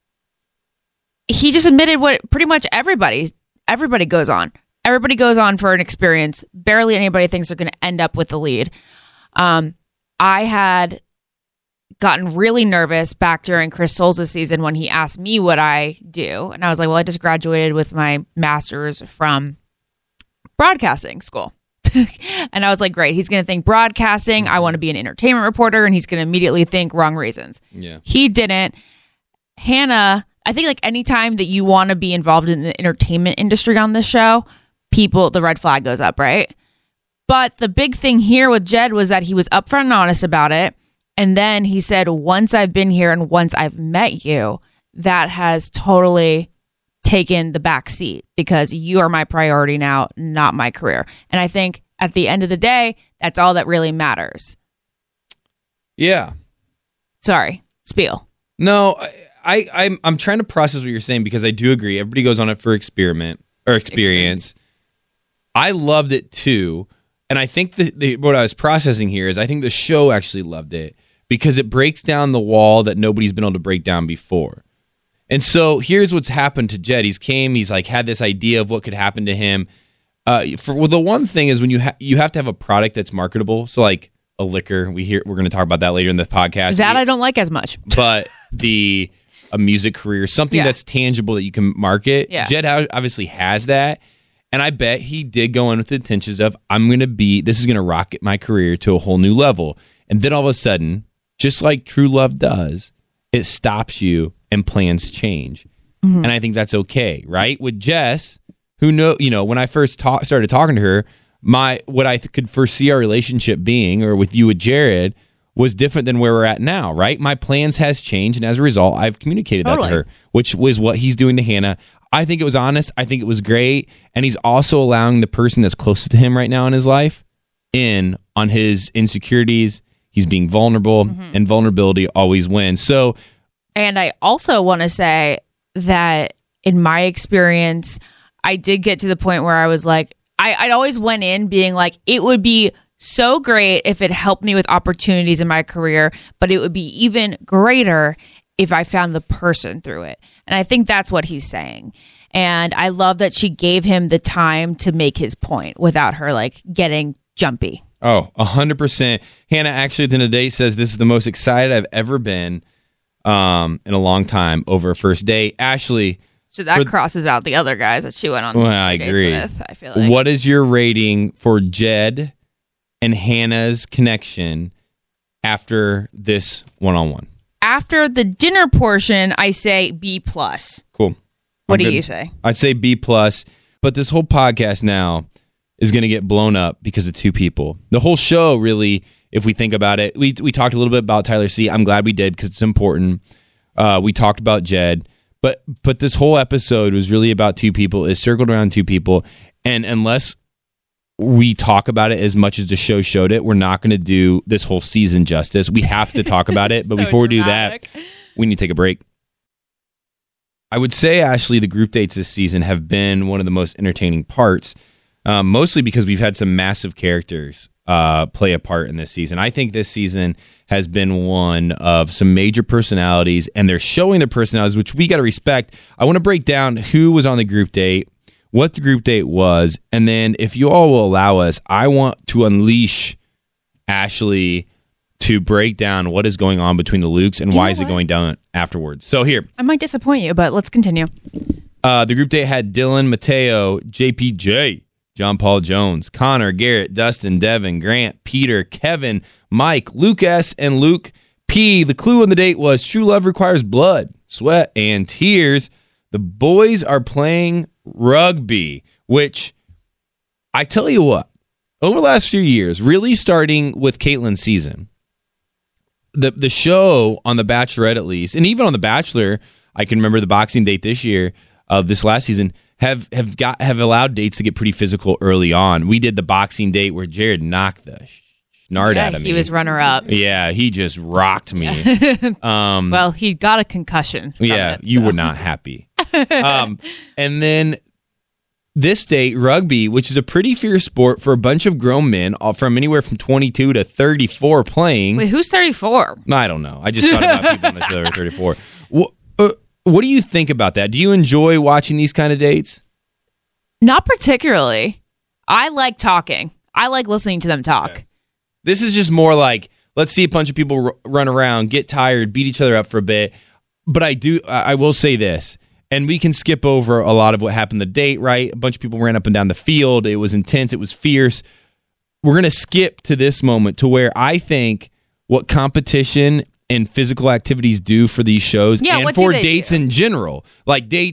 he just admitted what pretty much everybody goes on. Everybody goes on for an experience. Barely anybody thinks they're going to end up with the lead. I had gotten really nervous back during Chris Soules' season when he asked me what I do. And I was like, well, I just graduated with my master's from broadcasting school. And I was like, great. He's going to think broadcasting. I want to be an entertainment reporter. And he's going to immediately think wrong reasons. Yeah. He didn't. Hannah, I think like anytime that you want to be involved in the entertainment industry on this show, the red flag goes up, right? But the big thing here with Jed was that he was upfront and honest about it. And then he said, once I've been here and once I've met you, that has totally taken the back seat because you are my priority now, not my career. And I think at the end of the day, that's all that really matters. Yeah. Sorry, spiel. No, I'm trying to process what you're saying because I do agree. Everybody goes on it for experience. I loved it too. And I think what I was processing here is I think the show actually loved it because it breaks down the wall that nobody's been able to break down before. And so here's what's happened to Jed. He's like had this idea of what could happen to him. The one thing is when you have to have a product that's marketable. So like a liquor, we're going to talk about that later in the podcast. That I don't like as much. But a music career, something that's tangible that you can market. Yeah. Jed obviously has that. And I bet he did go in with the intentions of, this is going to rocket my career to a whole new level. And then all of a sudden, just like true love does, it stops you and plans change. Mm-hmm. And I think that's okay, right? With Jess, when I first started talking to her, what I could foresee our relationship being, or with you with Jared, was different than where we're at now, right? My plans has changed, and as a result, I've communicated that to her, which was what he's doing to Hannah. I think it was honest. I think it was great. And he's also allowing the person that's closest to him right now in his life in on his insecurities. He's being vulnerable, and vulnerability always wins. So, and I also want to say that in my experience, I did get to the point where I was like, I'd always went in being like, it would be so great if it helped me with opportunities in my career, but it would be even greater if I found the person through it. And I think that's what he's saying. And I love that she gave him the time to make his point without her like getting jumpy. Oh, 100%. Hannah actually at the end of the day says this is the most excited I've ever been in a long time over a first date. Ashley. So that crosses out the other guys that she went on I agree. With, I feel like. What is your rating for Jed and Hannah's connection after this one-on-one? After the dinner portion, I say B+. Cool. What do you say? I'd say B+, but this whole podcast now is going to get blown up because of two people. The whole show, really, if we think about it, we talked a little bit about Tyler C. I'm glad we did because it's important. We talked about Jed, but this whole episode was really about two people. It circled around two people, and unless we talk about it as much as the show showed it, we're not going to do this whole season justice. We have to talk about it, but so before we do that, we need to take a break. I would say, Ashley, the group dates this season have been one of the most entertaining parts, mostly because we've had some massive characters play a part in this season. I think this season has been one of some major personalities, and they're showing their personalities, which we got to respect. I want to break down who was on the group date, what the group date was, and then if you all will allow us, I want to unleash Ashley to break down what is going on between the Lukes and why is it going down afterwards. So here. I might disappoint you, but let's continue. The group date had Dylan, Mateo, JPJ, John Paul Jones, Connor, Garrett, Dustin, Devin, Grant, Peter, Kevin, Mike, Luke S., and Luke P. The clue on the date was true love requires blood, sweat, and tears. The boys are playing rugby, which I tell you what, over the last few years, really starting with Caitlin's season, the show on The Bachelorette at least, and even on The Bachelor, I can remember the boxing date this last season, have allowed dates to get pretty physical early on. We did the boxing date where Jared knocked the snart out of me. He was runner-up. Yeah, he just rocked me. Well, he got a concussion. Yeah, you were not happy. And then this date, rugby, which is a pretty fierce sport for a bunch of grown men from anywhere from 22 to 34 playing. Wait, who's 34? I don't know. I just thought about people on the show that are 34. What do you think about that? Do you enjoy watching these kind of dates? Not particularly. I like talking. I like listening to them talk. Okay. This is just more like, let's see a bunch of people run around, get tired, beat each other up for a bit. But I will say this, and we can skip over a lot of what happened the date, right? A bunch of people ran up and down the field. It was intense. It was fierce. We're going to skip to this moment to where I think what competition and physical activities do for these shows and for dates in general. Like dates,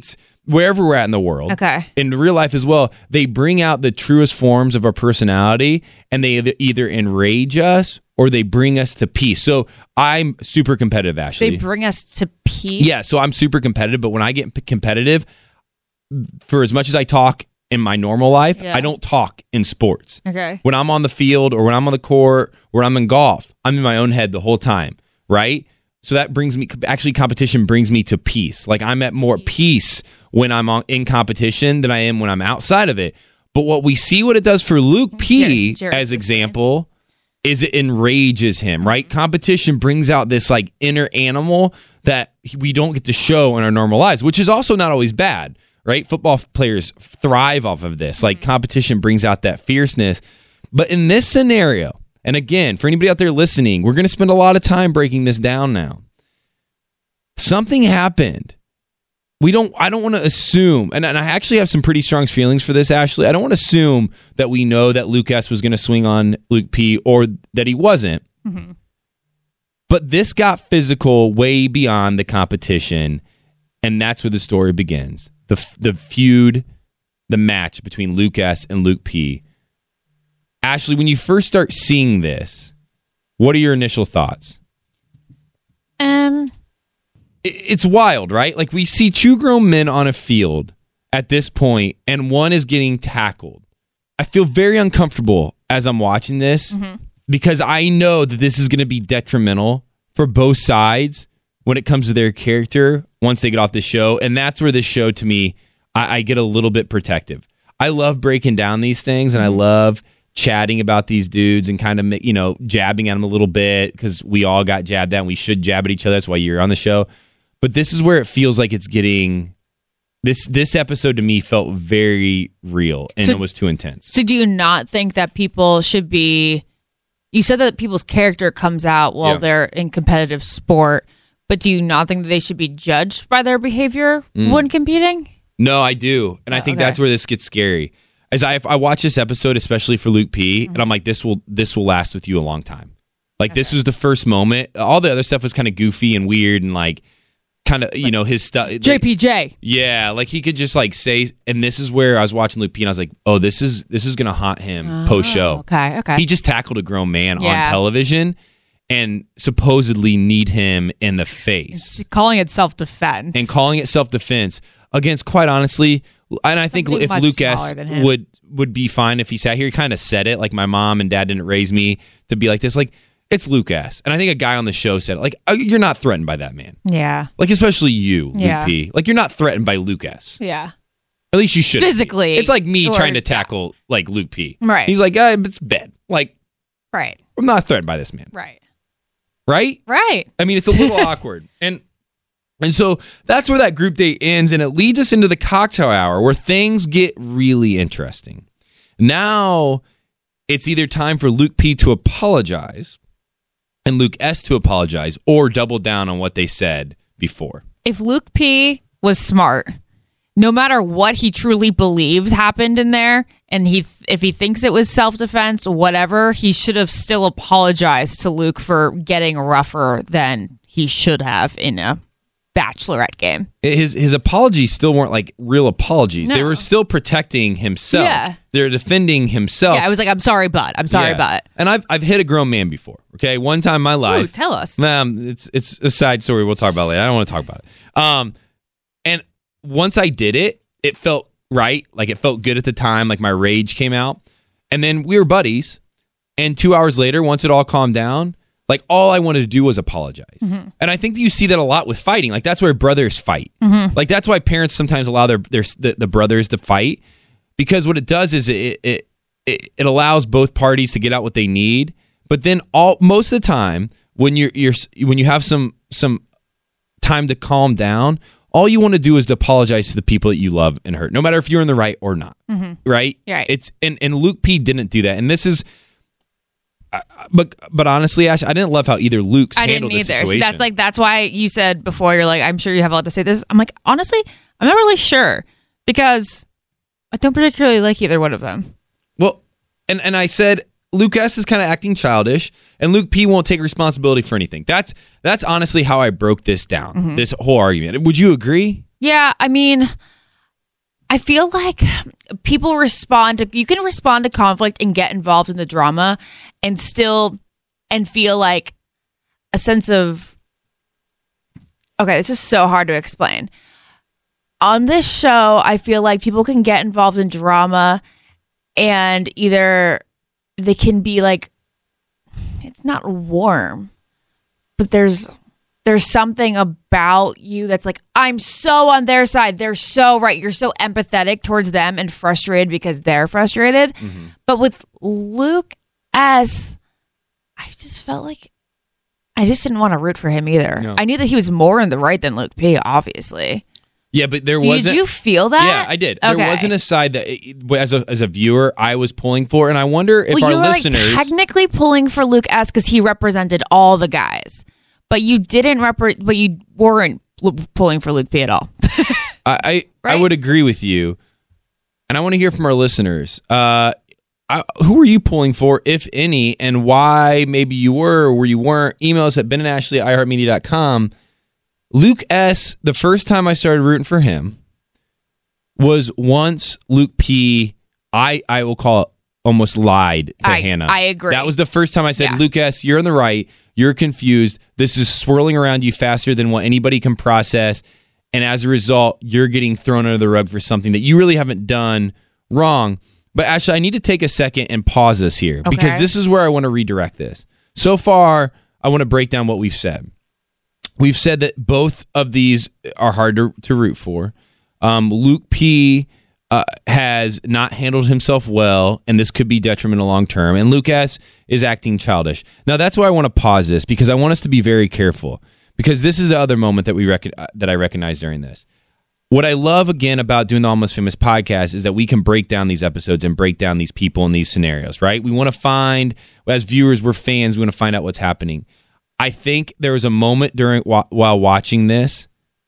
wherever we're at in the world, Okay. in real life as well, they bring out the truest forms of our personality, and they either enrage us or they bring us to peace. So I'm super competitive, Ashley. They bring us to peace. Yeah, so I'm super competitive, but when I get competitive, for as much as I talk in my normal life, Yeah. I don't talk in sports. Okay. When I'm on the field or when I'm on the court or when I'm in golf, I'm in my own head the whole time, right? So that brings me, actually competition brings me to peace. Like I'm at more peace when I'm in competition than I am when I'm outside of it. But what we see what it does for Luke P, Jared as the example, is it enrages him, right? Competition brings out this like inner animal that we don't get to show in our normal lives, which is also not always bad, right? Football players thrive off of this. Like competition brings out that fierceness. But in this scenario, and again, for anybody out there listening, we're going to spend a lot of time breaking this down now. Something happened. I don't want to assume, and I actually have some pretty strong feelings for this, Ashley. I don't want to assume that we know that Luke S was going to swing on Luke P or that he wasn't. Mm-hmm. But this got physical way beyond the competition, and that's where the story begins. The feud, the match between Luke S and Luke P. Ashley, when you first start seeing this, what are your initial thoughts? It's wild, right? Like we see two grown men on a field at this point, and one is getting tackled. I feel very uncomfortable as I'm watching this because I know that this is going to be detrimental for both sides when it comes to their character once they get off the show. And that's where this show, to me, I get a little bit protective. I love breaking down these things, and I love chatting about these dudes and kind of, jabbing at them a little bit because we all got jabbed at and we should jab at each other. That's why you're on the show. But this is where it feels like it's getting... This episode to me felt very real, and it was too intense. So do you not think that people should be... You said that people's character comes out while they're in competitive sport, but do you not think that they should be judged by their behavior when competing? No, I do. And I think that's where this gets scary. As I watch this episode, especially for Luke P, and I'm like, this will last with you a long time. Like, this was the first moment. All the other stuff was kind of goofy and weird and like... kind of, his stuff. JPJ. Yeah, like he could just like say, and this is where I was watching Luke P and I was like, oh, this is going to haunt him post-show. Okay. He just tackled a grown man on television and supposedly kneed him in the face. Calling it self-defense. And calling it self-defense against, quite honestly, and I think if Luke S. would be fine if he sat here, he kind of said it, like my mom and dad didn't raise me to be like this, like, it's Luke S. And I think a guy on the show said, like, you're not threatened by that man. Yeah. Like, especially you, Luke P. Like, you're not threatened by Luke S. Yeah. At least you should. Physically. It's like me trying to tackle, like, Luke P. Right. He's like, it's bad. Like, right. I'm not threatened by this man. Right. Right? Right. I mean, it's a little awkward. And so that's where that group date ends, and it leads us into the cocktail hour where things get really interesting. Now, it's either time for Luke P to apologize and Luke S to apologize, or double down on what they said before. If Luke P was smart, no matter what he truly believes happened in there, and if he thinks it was self-defense, whatever, he should have still apologized to Luke for getting rougher than he should have in a Bachelorette game. His apologies still weren't like real apologies. No. They were still protecting himself. Yeah. They're defending himself. Yeah, I was like, I'm sorry, bud. I'm sorry, bud. And I've hit a grown man before. Okay, one time in my life. Ooh, tell us. It's a side story we'll talk about later. I don't want to talk about it. And once I did it, it felt right. Like it felt good at the time. Like my rage came out. And then we were buddies. And 2 hours later, once it all calmed down, like all I wanted to do was apologize. Mm-hmm. And I think that you see that a lot with fighting. Like that's where brothers fight. Mm-hmm. Like that's why parents sometimes allow the brothers to fight, because what it does is it allows both parties to get out what they need. But then most of the time when you have some time to calm down, all you want to do is to apologize to the people that you love and hurt, no matter if you're in the right or not. Mm-hmm. Right? Right. It's and Luke P didn't do that. And this is But honestly, Ash, I didn't love how either Luke's handled the situation. So that's why you said before, you're like, I'm sure you have a lot to say this. I'm like, honestly, I'm not really sure, because I don't particularly like either one of them. Well, and I said Luke S is kind of acting childish, and Luke P won't take responsibility for anything. That's honestly how I broke this down, this whole argument. Would you agree? Yeah, I mean, I feel like people you can respond to conflict and get involved in the drama and feel like a sense of, okay, this is so hard to explain. On this show, I feel like people can get involved in drama and either they can be like, it's not warm, but there's something about you that's like, I'm so on their side. They're so right. You're so empathetic towards them and frustrated because they're frustrated. Mm-hmm. But with Luke S., I just felt like I just didn't want to root for him either. No. I knew that he was more in the right than Luke P., obviously. Yeah, but there wasn't... Did you feel that? Yeah, I did. Okay. There wasn't a side that, as a viewer, I was pulling for, and I wonder if our listeners... you were technically pulling for Luke S. because he represented all the guys. But you weren't pulling for Luke P at all. I would agree with you, and I want to hear from our listeners. Who were you pulling for, if any, and why maybe you were or you weren't? Email us at benandashley@iheartmedia.com. Luke S., the first time I started rooting for him was once Luke P., I will call it, almost lied to Hannah. I agree. That was the first time I said, Luke S., you're on the right. You're confused. This is swirling around you faster than what anybody can process. And as a result, you're getting thrown under the rug for something that you really haven't done wrong. But Ashley, I need to take a second and pause this here because this is where I want to redirect this. So far, I want to break down what we've said. We've said that both of these are hard to root for. Luke P. Has not handled himself well, and this could be detrimental long term. And Luke S. is acting childish. Now, that's why I want to pause this, because I want us to be very careful, because this is the other moment that I recognize during this. What I love, again, about doing the Almost Famous podcast is that we can break down these episodes and break down these people in these scenarios, right? We want to find, as viewers, we're fans, we want to find out what's happening. I think there was a moment while watching this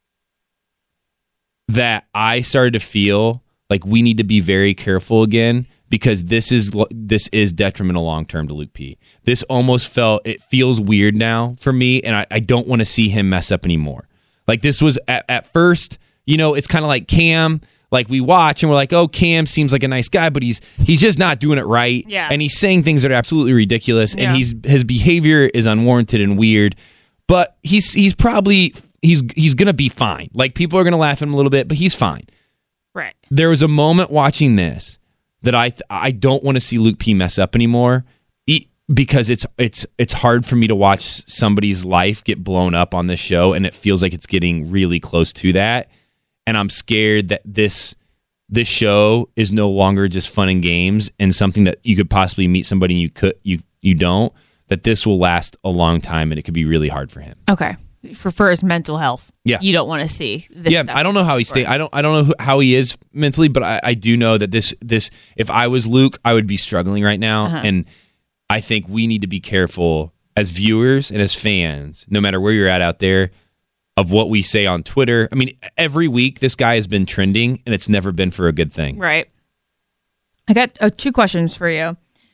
that I started to feel like we need to be very careful again, because this is detrimental long term to Luke P. This almost it feels weird now for me, and I don't want to see him mess up anymore. Like, this was at first, it's kind of like Cam. Like, we watch and we're like, oh, Cam seems like a nice guy, but he's just not doing it right. Yeah. And he's saying things that are absolutely ridiculous, and his behavior is unwarranted and weird. But he's gonna be fine. Like, people are gonna laugh at him a little bit, but he's fine. Right. There was a moment watching this that I don't want to see Luke P mess up anymore, because it's hard for me to watch somebody's life get blown up on this show, and it feels like it's getting really close to that. And I'm scared that this show is no longer just fun and games and something that you could possibly meet somebody and you don't. That this will last a long time, and it could be really hard for him. Okay. For his mental health, you don't want to see this stuff. I don't know how he stays. I don't know how he is mentally, but I do know that this. If I was Luke, I would be struggling right now, and I think we need to be careful as viewers and as fans, no matter where you're at out there, of what we say on Twitter. I mean, every week this guy has been trending, and it's never been for a good thing. Right. I got 2 questions for you.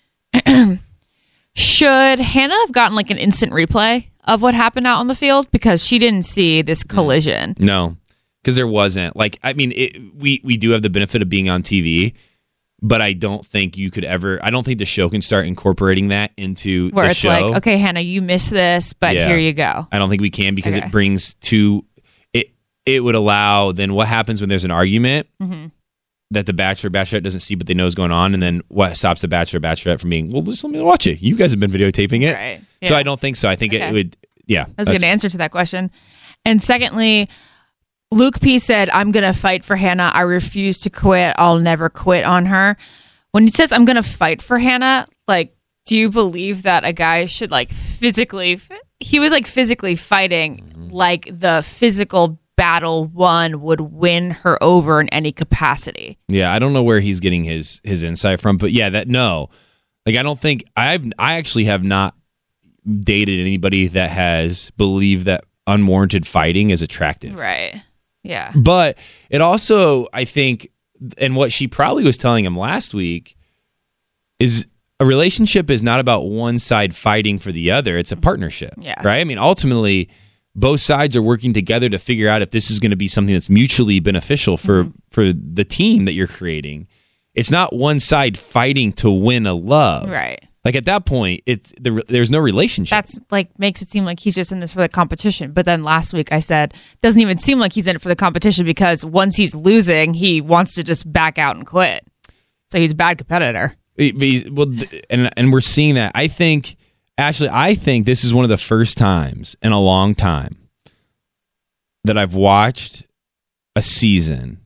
Should Hannah have gotten like an instant replay of what happened out on the field, because she didn't see this collision? No, because there wasn't. Like, I mean, we do have the benefit of being on TV, but I don't think you could ever. I don't think the show can start incorporating that into where the it's show. Like, okay, Hannah, you missed this, but here you go. I don't think we can, because it brings to it. It would allow then what happens when there's an argument that the Bachelor, Bachelorette doesn't see, but they know is going on, and then what stops the Bachelor, Bachelorette from being, well, just let me watch it. You guys have been videotaping it. Right. So I don't think so. I think it would, That's a good answer to that question. And secondly, Luke P said, I'm going to fight for Hannah. I refuse to quit. I'll never quit on her. When he says, I'm going to fight for Hannah, like, do you believe that a guy should physically fighting, like the physical battle one would win her over in any capacity? Yeah, I don't know where he's getting his insight from, but I don't think I actually have not dated anybody that has believed that unwarranted fighting is attractive. Right. Yeah. But it also, I think, and what she probably was telling him last week, is a relationship is not about one side fighting for the other. It's a partnership. Yeah. Right? I mean, ultimately, both sides are working together to figure out if this is going to be something that's mutually beneficial for the team that you're creating. It's not one side fighting to win a love. Right. Like at that point, there's no relationship. That's like makes it seem like he's just in this for the competition. But then last week I said, doesn't even seem like he's in it for the competition because once he's losing, he wants to just back out and quit. So he's a bad competitor. And we're seeing that. I think this is one of the first times in a long time that I've watched a season.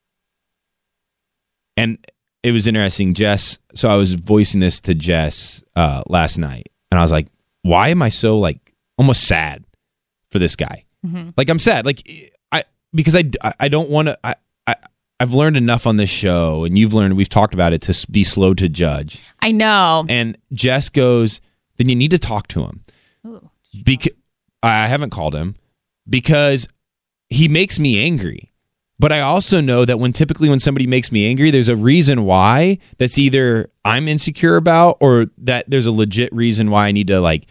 And it was interesting, Jess. So I was voicing this to Jess last night, and I was like, "Why am I so like almost sad for this guy? Mm-hmm. Like I'm sad, because I don't want to. I've learned enough on this show, and you've learned. We've talked about it to be slow to judge. I know. And Jess goes, then you need to talk to him. Ooh, because I haven't called him because he makes me angry. But I also know that when somebody makes me angry, there's a reason why that's either I'm insecure about or that there's a legit reason why I need to like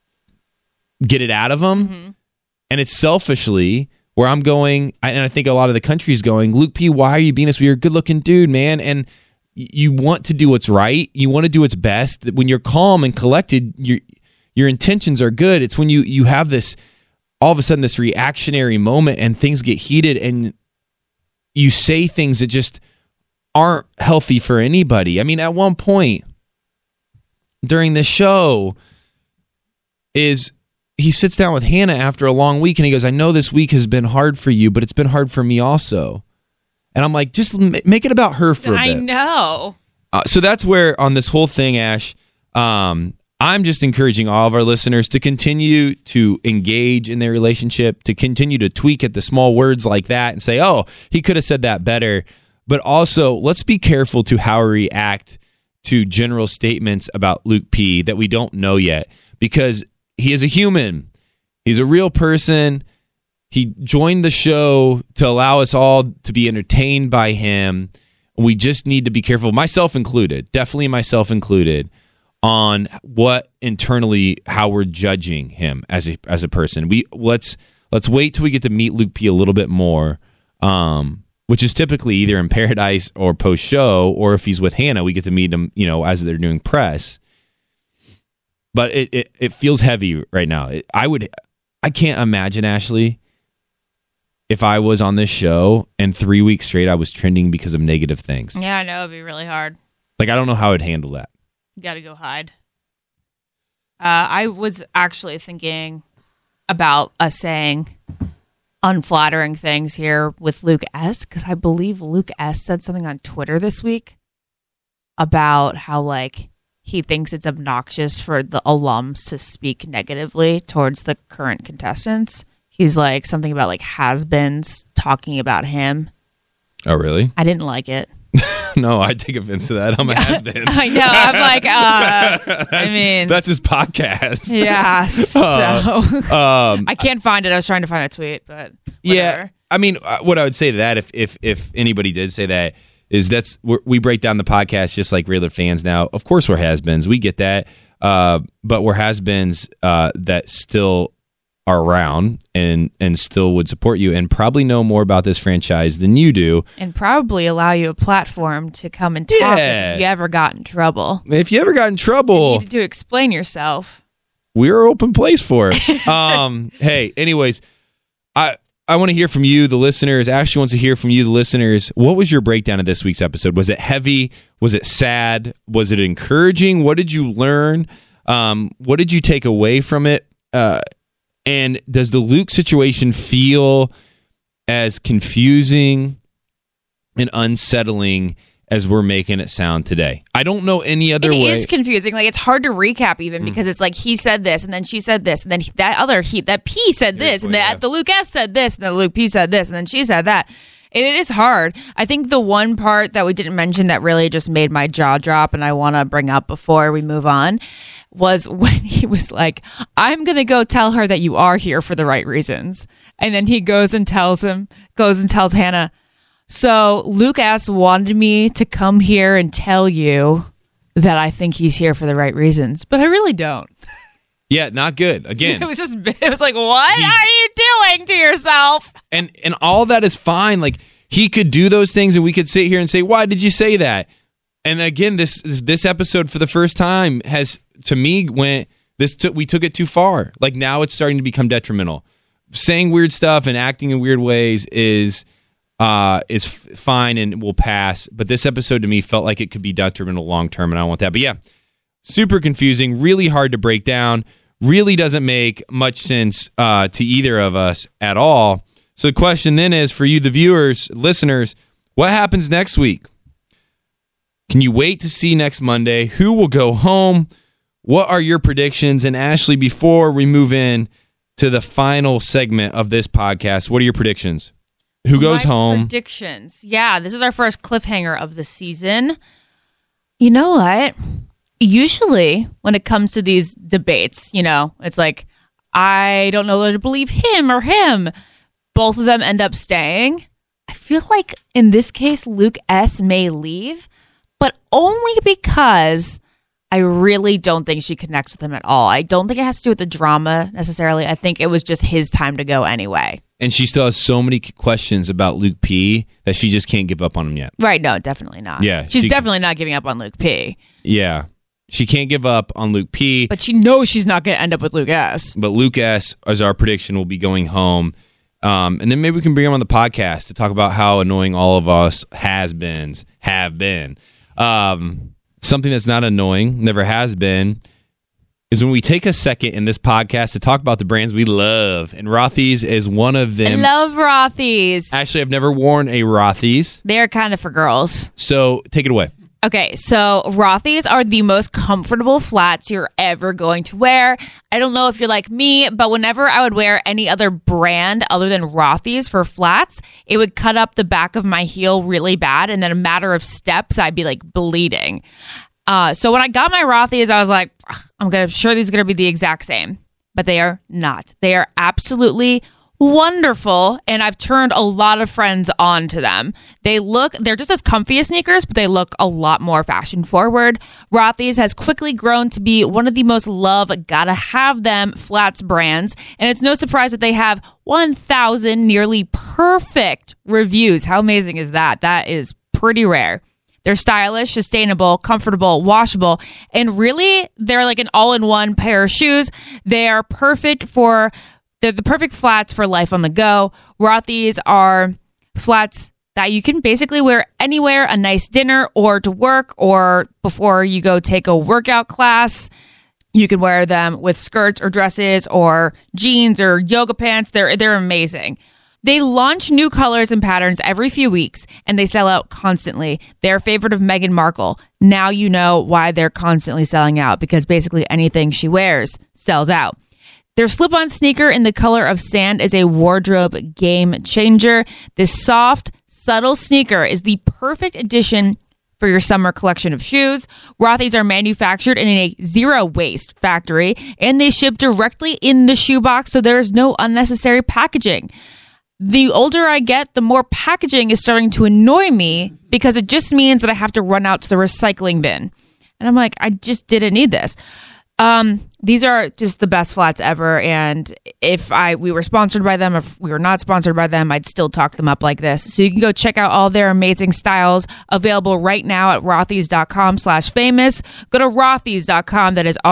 get it out of them. Mm-hmm. And it's selfishly where I'm going, and I think a lot of the country's going, Luke P., why are you being this? You're a good-looking dude, man. And you want to do what's right. You want to do what's best. When you're calm and collected, your intentions are good. It's when you have this, all of a sudden, this reactionary moment and things get heated and you say things that just aren't healthy for anybody. I mean, at one point during the show he sits down with Hannah after a long week and he goes, I know this week has been hard for you, but it's been hard for me also. And I'm like, just make it about her for a bit. I know. So that's where on this whole thing, Ash, I'm just encouraging all of our listeners to continue to engage in their relationship, to continue to tweak at the small words like that and say, oh, he could have said that better. But also, let's be careful to how we react to general statements about Luke P. that we don't know yet, because he is a human. He's a real person. He joined the show to allow us all to be entertained by him. We just need to be careful, myself included, definitely myself included, on what internally how we're judging him as a person. Let's wait till we get to meet Luke P. a little bit more, which is typically either in Paradise or post show, or if he's with Hannah, we get to meet him, as they're doing press. But it feels heavy right now. I can't imagine, Ashley, if I was on this show and 3 weeks straight I was trending because of negative things. Yeah, I know it'd be really hard. Like I don't know how I'd handle that. You gotta go hide. I was actually thinking about us saying unflattering things here with Luke S., because I believe Luke S. said something on Twitter this week about how like he thinks it's obnoxious for the alums to speak negatively towards the current contestants. He's like something about like has-beens talking about him. Oh, really? I didn't like it. No, I take offense to that. I'm a has-been. I know. I'm like, I mean, that's his podcast. Yeah. So I can't find it. I was trying to find a tweet, but whatever. Yeah. I mean, what I would say to that, if anybody did say that, is we break down the podcast just like regular fans now. Of course, we're has-beens. We get that, but we're has-beens that still are around and still would support you and probably know more about this franchise than you do. And probably allow you a platform to come and talk if you ever got in trouble. If you ever got in trouble. You need to explain yourself. We're an open place for it. Hey, anyways, I want to hear from you, the listeners. Ashley wants to hear from you, the listeners. What was your breakdown of this week's episode? Was it heavy? Was it sad? Was it encouraging? What did you learn? What did you take away from it? And does the Luke situation feel as confusing and unsettling as we're making it sound today? I don't know any other way. It is confusing. Like, it's hard to recap even because it's like he said this and then she said this and then that P said this and the Luke S said this and the Luke P said this and then she said that. It is hard. I think the one part that we didn't mention that really just made my jaw drop and I want to bring up before we move on was when he was like, I'm going to go tell her that you are here for the right reasons. And then he goes and tells Hannah, so Luke S. wanted me to come here and tell you that I think he's here for the right reasons, but I really don't. Yeah, not good. Again. It was like, what are you doing to yourself? And all that is fine. Like, he could do those things and we could sit here and say, why did you say that? And again, this episode for the first time has, to me, we took it too far. Like, now it's starting to become detrimental. Saying weird stuff and acting in weird ways is fine and will pass. But this episode to me felt like it could be detrimental long term, and I don't want that. But yeah, super confusing, really hard to break down, really doesn't make much sense to either of us at all. So the question then is, for you, the viewers, listeners, what happens next week? Can you wait to see next Monday? Who will go home? What are your predictions? And Ashley, before we move in to the final segment of this podcast, what are your predictions? Who goes home? Predictions. Yeah, this is our first cliffhanger of the season. You know what? Usually when it comes to these debates, it's like, I don't know whether to believe him or him. Both of them end up staying. I feel like in this case, Luke S. may leave, but only because I really don't think she connects with him at all. I don't think it has to do with the drama necessarily. I think it was just his time to go anyway. And she still has so many questions about Luke P. that she just can't give up on him yet. Right, no, definitely not. Yeah, she's definitely not giving up on Luke P. Yeah. She can't give up on Luke P. But she knows she's not going to end up with Luke S. But Luke S., as our prediction, will be going home. And then maybe we can bring him on the podcast to talk about how annoying all of us has-beens have been. Something that's not annoying, never has been, is when we take a second in this podcast to talk about the brands we love. And Rothy's is one of them. I love Rothy's. Actually, I've never worn a Rothy's. They're kind of for girls. So take it away. Okay, so Rothy's are the most comfortable flats you're ever going to wear. I don't know if you're like me, but whenever I would wear any other brand other than Rothy's for flats, it would cut up the back of my heel really bad, and then a matter of steps, I'd be like bleeding. So when I got my Rothy's, I was like, I'm sure these are going to be the exact same, but they are not. They are absolutely wonderful, and I've turned a lot of friends onto them. They're just as comfy as sneakers, but they look a lot more fashion forward. Rothy's has quickly grown to be one of the most loved, gotta have them flats brands, and it's no surprise that they have 1,000 nearly perfect reviews. How amazing is that? That is pretty rare. They're stylish, sustainable, comfortable, washable, and really, they're like an all-in-one pair of shoes. They're the perfect flats for life on the go. Rothy's are flats that you can basically wear anywhere, a nice dinner or to work or before you go take a workout class. You can wear them with skirts or dresses or jeans or yoga pants. They're amazing. They launch new colors and patterns every few weeks, and they sell out constantly. They're a favorite of Meghan Markle. Now you know why they're constantly selling out, because basically anything she wears sells out. Their slip-on sneaker in the color of sand is a wardrobe game changer. This soft, subtle sneaker is the perfect addition for your summer collection of shoes. Rothy's are manufactured in a zero-waste factory, and they ship directly in the shoebox, so there is no unnecessary packaging. The older I get, the more packaging is starting to annoy me because it just means that I have to run out to the recycling bin. And I'm like, I just didn't need this. These are just the best flats ever, and if we were sponsored by them, if we were not sponsored by them, I'd still talk them up like this. So you can go check out all their amazing styles available right now at rothys.com/famous. Go to rothys.com, that is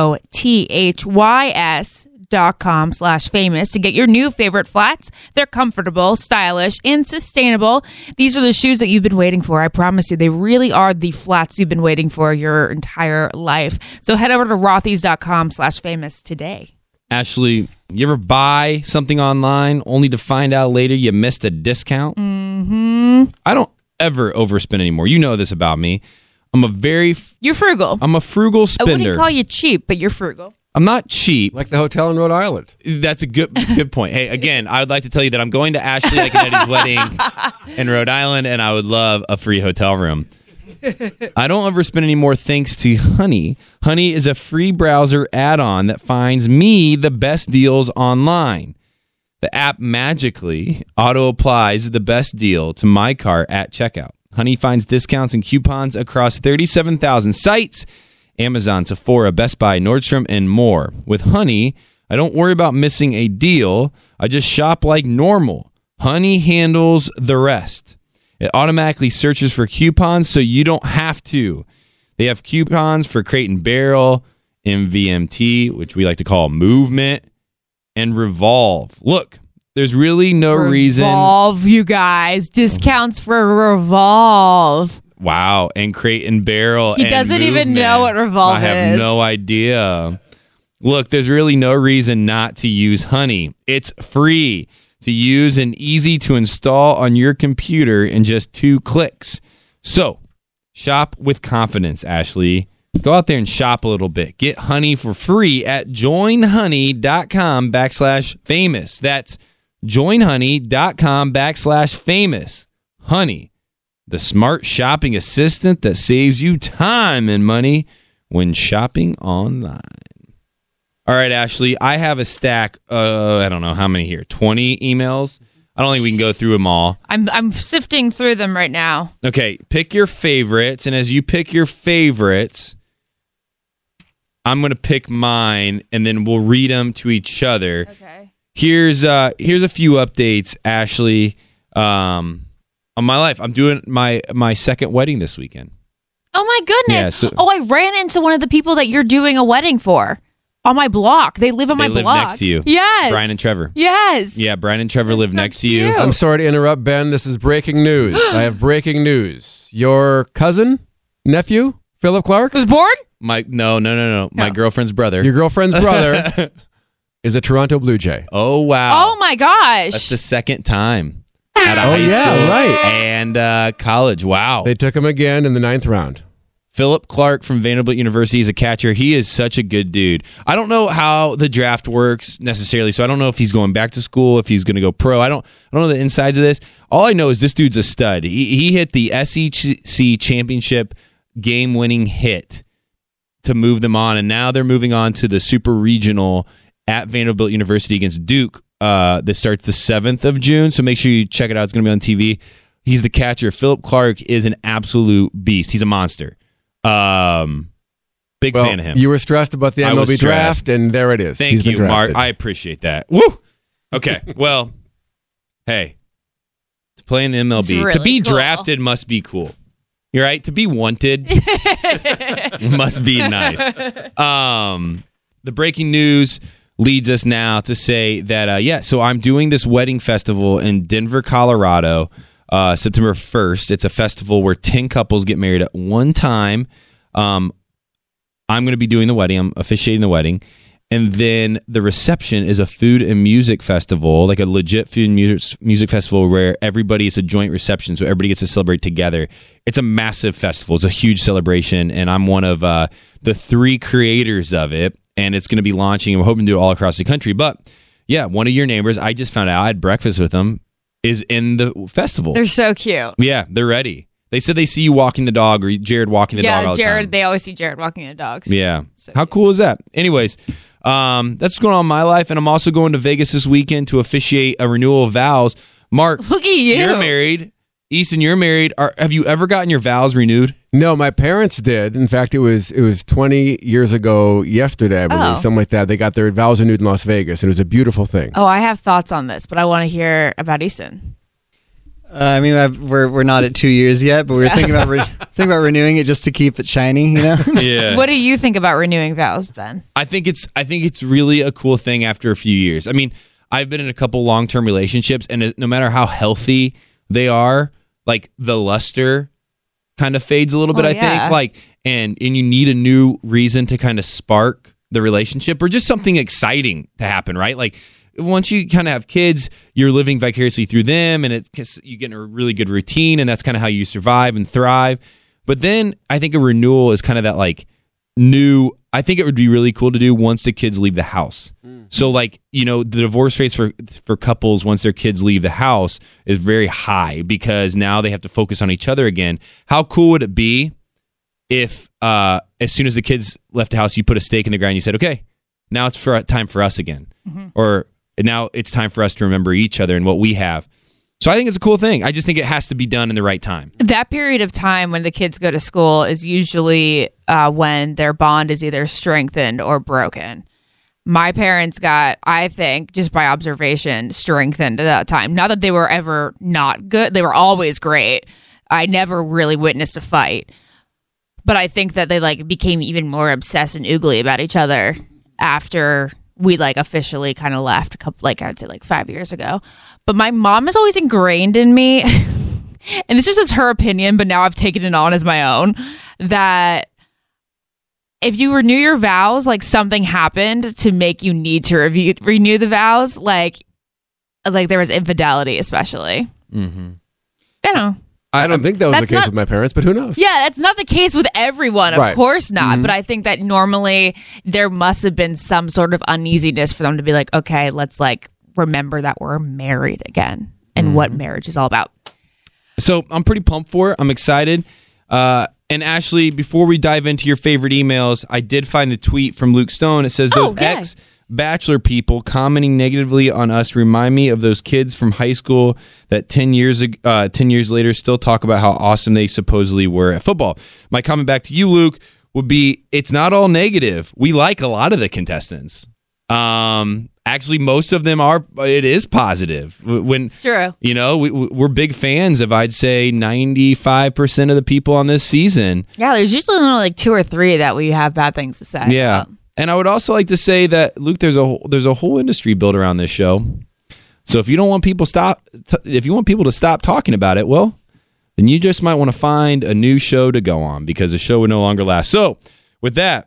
ROTHYS.com/famous to get your new favorite flats. They're comfortable, stylish, and sustainable. These are the shoes that you've been waiting for. I promise you, they really are the flats you've been waiting for your entire life. So head over to rothys.com/famous today. Ashley, you ever buy something online only to find out later you missed a discount? Mm-hmm. I don't ever overspend anymore. You know this about me. You're frugal. I'm a frugal spender. I wouldn't call you cheap, but you're frugal. I'm not cheap. Like the hotel in Rhode Island. That's a good point. Hey, again, I would like to tell you that I'm going to Ashley Iaconetti's wedding in Rhode Island, and I would love a free hotel room. I don't overspend anymore thanks to Honey. Honey is a free browser add-on that finds me the best deals online. The app magically auto-applies the best deal to my cart at checkout. Honey finds discounts and coupons across 37,000 sites, Amazon, Sephora, Best Buy, Nordstrom, and more. With Honey, I don't worry about missing a deal. I just shop like normal. Honey handles the rest. It automatically searches for coupons so you don't have to. They have coupons for Crate and Barrel, MVMT, which we like to call Movement, and Revolve. Look, there's really no reason. Revolve, you guys. Discounts for Revolve. Wow, and Crate and Barrel. He doesn't even know what Revolve is. I have no idea. Look, there's really no reason not to use Honey. It's free to use and easy to install on your computer in just 2 clicks. So, shop with confidence, Ashley. Go out there and shop a little bit. Get Honey for free at joinhoney.com/famous. That's joinhoney.com/famous. Honey, the smart shopping assistant that saves you time and money when shopping online. All right, Ashley, I have a stack, I don't know how many here, 20 emails? I don't think we can go through them all. I'm sifting through them right now. Okay, pick your favorites, and as you pick your favorites, I'm going to pick mine, and then we'll read them to each other. Okay. Here's a few updates, Ashley, on my life. I'm doing my second wedding this weekend. Oh, my goodness. Yeah, I ran into one of the people that you're doing a wedding for. On my block. They live on my block. They live next to you. Yes. Brian and Trevor. Yes. Yeah, Brian and Trevor live next to you. I'm sorry to interrupt, Ben. This is breaking news. I have breaking news. Your nephew, Philip Clark, Was born? No. My girlfriend's brother. Your girlfriend's brother is a Toronto Blue Jay. Oh, wow. Oh, my gosh. That's the second time. At a high yeah, school right. And college. Wow. They took him again in the 9th round. Philip Clark from Vanderbilt University is a catcher. He is such a good dude. I don't know how the draft works necessarily, so I don't know if he's going back to school, if he's going to go pro. I don't know the insides of this. All I know is this dude's a stud. He hit the SEC championship game-winning hit to move them on, and now they're moving on to the super regional at Vanderbilt University against Duke. This starts the 7th of June, so make sure you check it out. It's going to be on TV. He's the catcher. Philip Clark is an absolute beast. He's a monster. Big fan of him. You were stressed about the MLB draft, and there it is. Thank you, Mark. I appreciate that. Woo! Okay, well, hey, to play in the MLB, really to be cool. drafted must be cool. You're right. To be wanted must be nice. The breaking news leads us now to say that, so I'm doing this wedding festival in Denver, Colorado, September 1st. It's a festival where 10 couples get married at one time. I'm going to be doing the wedding. I'm officiating the wedding. And then the reception is a food and music festival, like a legit food and music festival where everybody is a joint reception, so everybody gets to celebrate together. It's a massive festival. It's a huge celebration, and I'm one of the 3 creators of it, and it's going to be launching, and we're hoping to do it all across the country. But, yeah, one of your neighbors, I just found out, I had breakfast with them, is in the festival. They're so cute. Yeah, they're ready. They said they see you walking the dog, or Jared walking the dog all the time. They always see Jared walking the dogs. Yeah. So How cool is that? Anyways, that's what's going on in my life, and I'm also going to Vegas this weekend to officiate a renewal of vows. Mark, look at you. You're married. Easton, you're married. Have you ever gotten your vows renewed? No, my parents did. In fact, it was 20 years ago yesterday, I believe, something like that. They got their vows renewed in Las Vegas. It was a beautiful thing. Oh, I have thoughts on this, but I want to hear about Easton. I mean, we're not at 2 years yet, but we were thinking about renewing it just to keep it shiny, you know? Yeah. What do you think about renewing vows, Ben? I think it's really a cool thing after a few years. I mean, I've been in a couple long-term relationships, and no matter how healthy they are, like the luster kind of fades a little bit, I think. Like, and you need a new reason to kind of spark the relationship or just something exciting to happen, right? Like, once you kind of have kids, you're living vicariously through them, and you get in a really good routine, and that's kind of how you survive and thrive. But then I think a renewal is kind of that like new. I think it would be really cool to do once the kids leave the house. So like, the divorce rates for couples once their kids leave the house is very high because now they have to focus on each other again. How cool would it be if as soon as the kids left the house, you put a stake in the ground and you said, okay, now it's time for us again. Mm-hmm. Or now it's time for us to remember each other and what we have. So I think it's a cool thing. I just think it has to be done in the right time. That period of time when the kids go to school is usually when their bond is either strengthened or broken. my parents got, I think, just by observation, strengthened at that time. Not that they were ever not good. They were always great. I never really witnessed a fight. But I think that they like became even more obsessed and oogly about each other after we like officially kind of left a couple, like I'd say like 5 years ago. But my mom is always ingrained in me, and this is just her opinion, but now I've taken it on as my own, that if you renew your vows, like something happened to make you need to renew the vows, like there was infidelity, especially. Mm-hmm. You know. I don't think that was the case with my parents, but who knows? Yeah, that's not the case with everyone. Of course not. Mm-hmm. But I think that normally there must have been some sort of uneasiness for them to be like, okay, let's like remember that we're married again and what marriage is all about. So I'm pretty pumped for it. I'm excited. And Ashley, before we dive into your favorite emails, I did find the tweet from Luke Stone. It says, those ex-Bachelor people commenting negatively on us remind me of those kids from high school that 10 years later still talk about how awesome they supposedly were at football. My comment back to you, Luke, would be, it's not all negative. We like a lot of the contestants. Actually, most of them it is positive. It's true. You know, we're big fans of, I'd say, 95% of the people on this season. Yeah, there's usually only like 2 or 3 that we have bad things to say. Yeah. About. And I would also like to say that, Luke, there's a whole industry built around this show. So if you don't want people if you want people to stop talking about it, well, then you just might want to find a new show to go on, because the show would no longer last. So with that,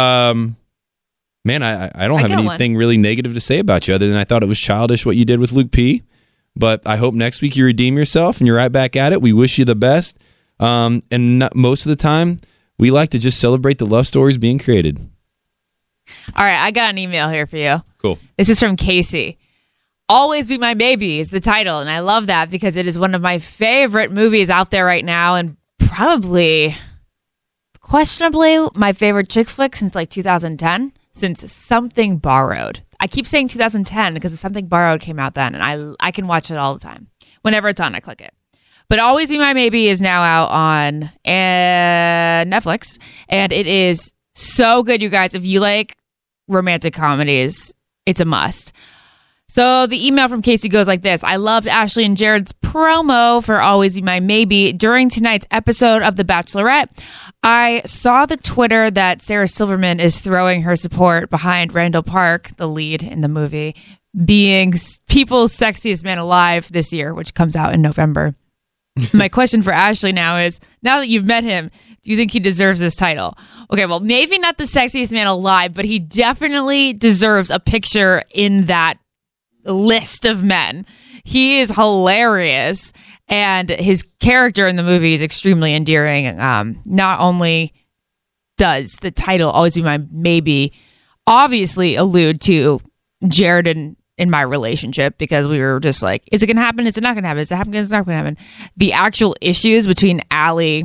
man, I don't have anything really negative to say about you other than I thought it was childish what you did with Luke P. But I hope next week you redeem yourself and you're right back at it. We wish you the best. And most of the time, we like to just celebrate the love stories being created. All right, I got an email here for you. Cool. This is from Casey. Always Be My Baby is the title, and I love that because it is one of my favorite movies out there right now, and probably, questionably, my favorite chick flick since like 2010, since Something Borrowed. I keep saying 2010 because Something Borrowed came out then, and I can watch it all the time. Whenever it's on, I click it. But Always Be My Baby is now out on Netflix, and it is so good, you guys. If you like romantic comedies, it's a must. So the email from Casey goes like this. I loved Ashley and Jared's promo for Always Be My Maybe. During tonight's episode of The Bachelorette, I saw the Twitter that Sarah Silverman is throwing her support behind Randall Park, the lead in the movie, being People's Sexiest Man Alive this year, which comes out in November. My question for Ashley now is, now that you've met him, do you think he deserves this title? Okay, well, maybe not the sexiest man alive, but he definitely deserves a picture in that list of men. He is hilarious, and his character in the movie is extremely endearing. Not only does the title Always Be My Maybe obviously allude to Jared and in my relationship, because we were just like, is it going to happen? Is it not going to happen? Is it happening? It's not going to happen. The actual issues between Allie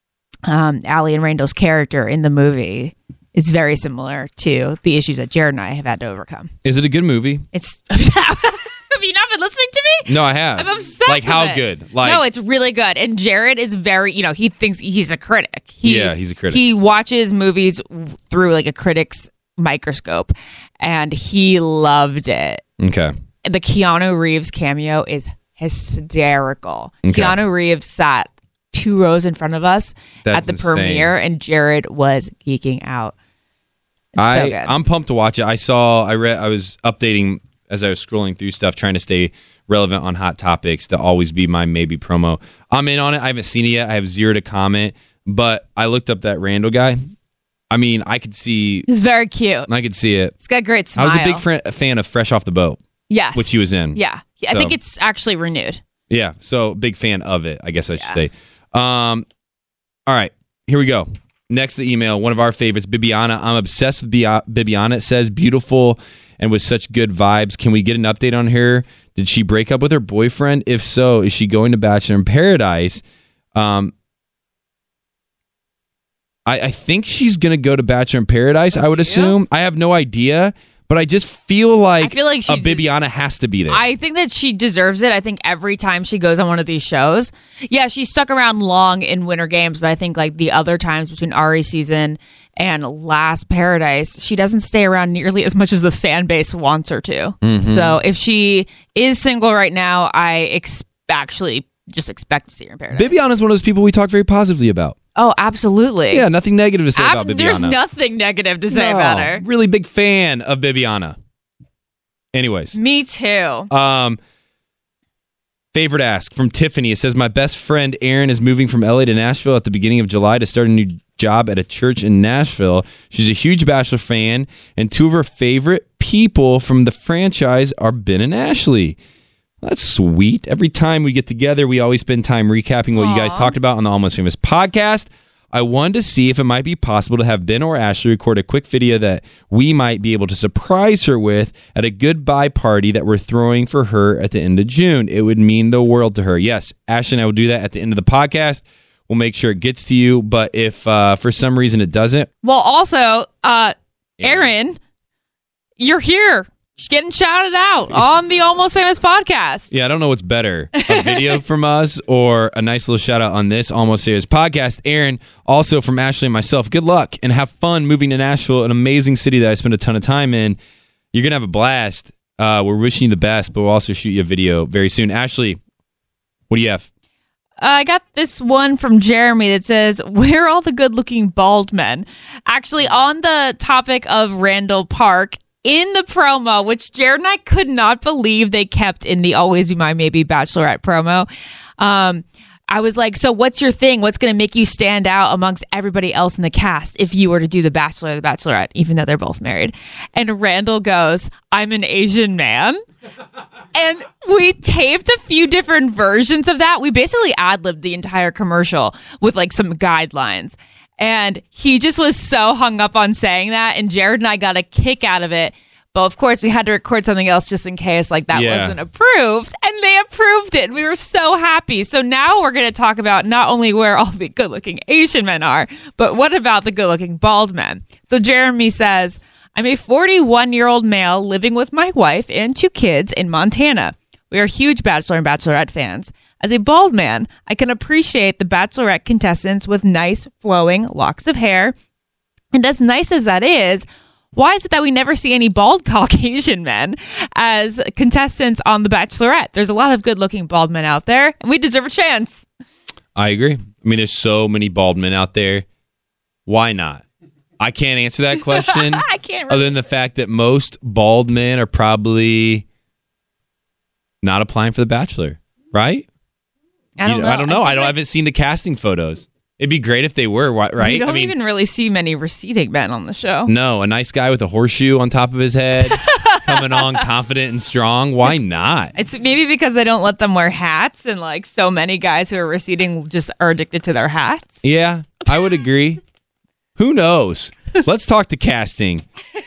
and Randall's character in the movie is very similar to the issues that Jared and I have had to overcome. Is it a good movie? It's have you not been listening to me? No, I have. I'm obsessed like, with how it. good? Like, no, it's really good. And Jared is very, he thinks he's a critic. He's a critic. He watches movies through like a critic's microscope, and he loved it. Okay. The Keanu Reeves cameo is hysterical. Okay. Keanu Reeves sat 2 rows in front of us at the premiere, and Jared was geeking out. It's so good. I'm pumped to watch it. I was updating as I was scrolling through stuff, trying to stay relevant on hot topics to Always Be My Maybe promo. I'm in on it. I haven't seen it yet. I have zero to comment, but I looked up that Randall guy. I mean, I could see... He's very cute. I could see it. He's got a great smile. I was a big fan of Fresh Off the Boat. Yes. Which he was in. Yeah. I think it's actually renewed. Yeah, so big fan of it, I guess I should say. All right, here we go. Next email, one of our favorites, Bibiana. I'm obsessed with Bibiana. It says, beautiful and with such good vibes. Can we get an update on her? Did she break up with her boyfriend? If so, is she going to Bachelor in Paradise? I think she's going to go to Bachelor in Paradise, I would assume. I have no idea, but I just feel like a Bibiana has to be there. I think that she deserves it. I think every time she goes on one of these shows, yeah, she stuck around long in Winter Games, but I think like the other times between Ari's season and last Paradise, she doesn't stay around nearly as much as the fan base wants her to. So if she is single right now, I actually just expect to see her in Paradise. Bibiana's one of those people we talk very positively about. Oh, absolutely. Yeah, nothing negative to say about Bibiana. There's nothing negative to say about her. Really big fan of Bibiana. Anyways. Me too. Favorite ask from Tiffany. It says, my best friend Erin is moving from LA to Nashville at the beginning of July to start a new job at a church in Nashville. She's a huge Bachelor fan, and two of her favorite people from the franchise are Ben and Ashley. That's sweet. Every time we get together, we always spend time recapping what you guys talked about on the Almost Famous podcast. I wanted to see if it might be possible to have Ben or Ashley record a quick video that we might be able to surprise her with at a goodbye party that we're throwing for her at the end of June. It would mean the world to her. Yes, Ashley and I will do that at the end of the podcast. We'll make sure it gets to you. But if for some reason it doesn't... Well, also, Erin, you're here. She's getting shouted out on the Almost Famous podcast. Yeah, I don't know what's better, a video from us or a nice little shout out on this Almost Famous podcast. Erin, also from Ashley and myself, good luck and have fun moving to Nashville, an amazing city that I spent a ton of time in. You're going to have a blast. We're wishing you the best, but we'll also shoot you a video very soon. Ashley, what do you have? I got this one from Jeremy that says, where are all the good-looking bald men? Actually, on the topic of Randall Park, in the promo, which Jared and I could not believe they kept in the Always Be My Maybe Bachelorette promo, I was like, so what's your thing? What's going to make you stand out amongst everybody else in the cast if you were to do The Bachelor or The Bachelorette, even though they're both married? And Randall goes, I'm an Asian man. And we taped a few different versions of that. We basically ad-libbed the entire commercial with like some guidelines. And he just was so hung up on saying that. And Jared and I got a kick out of it. But of course, we had to record something else just in case like that wasn't approved. And they approved it. We were so happy. So now we're going to talk about not only where all the good-looking Asian men are, but what about the good-looking bald men? So Jeremy says, I'm a 41-year-old male living with my wife and 2 kids in Montana. We are huge Bachelor and Bachelorette fans. As a bald man, I can appreciate the Bachelorette contestants with nice, flowing locks of hair. And as nice as that is, why is it that we never see any bald Caucasian men as contestants on The Bachelorette? There's a lot of good-looking bald men out there, and we deserve a chance. I agree. I mean, there's so many bald men out there. Why not? I can't answer that question. I can't. Other than the fact that most bald men are probably not applying for The Bachelor, right? I don't know. I haven't seen the casting photos. It'd be great if they were, right? You don't even really see many receding men on the show. No, a nice guy with a horseshoe on top of his head, coming on confident and strong. Why not? It's maybe because they don't let them wear hats, and like so many guys who are receding just are addicted to their hats. Yeah, I would agree. Who knows? Let's talk to casting.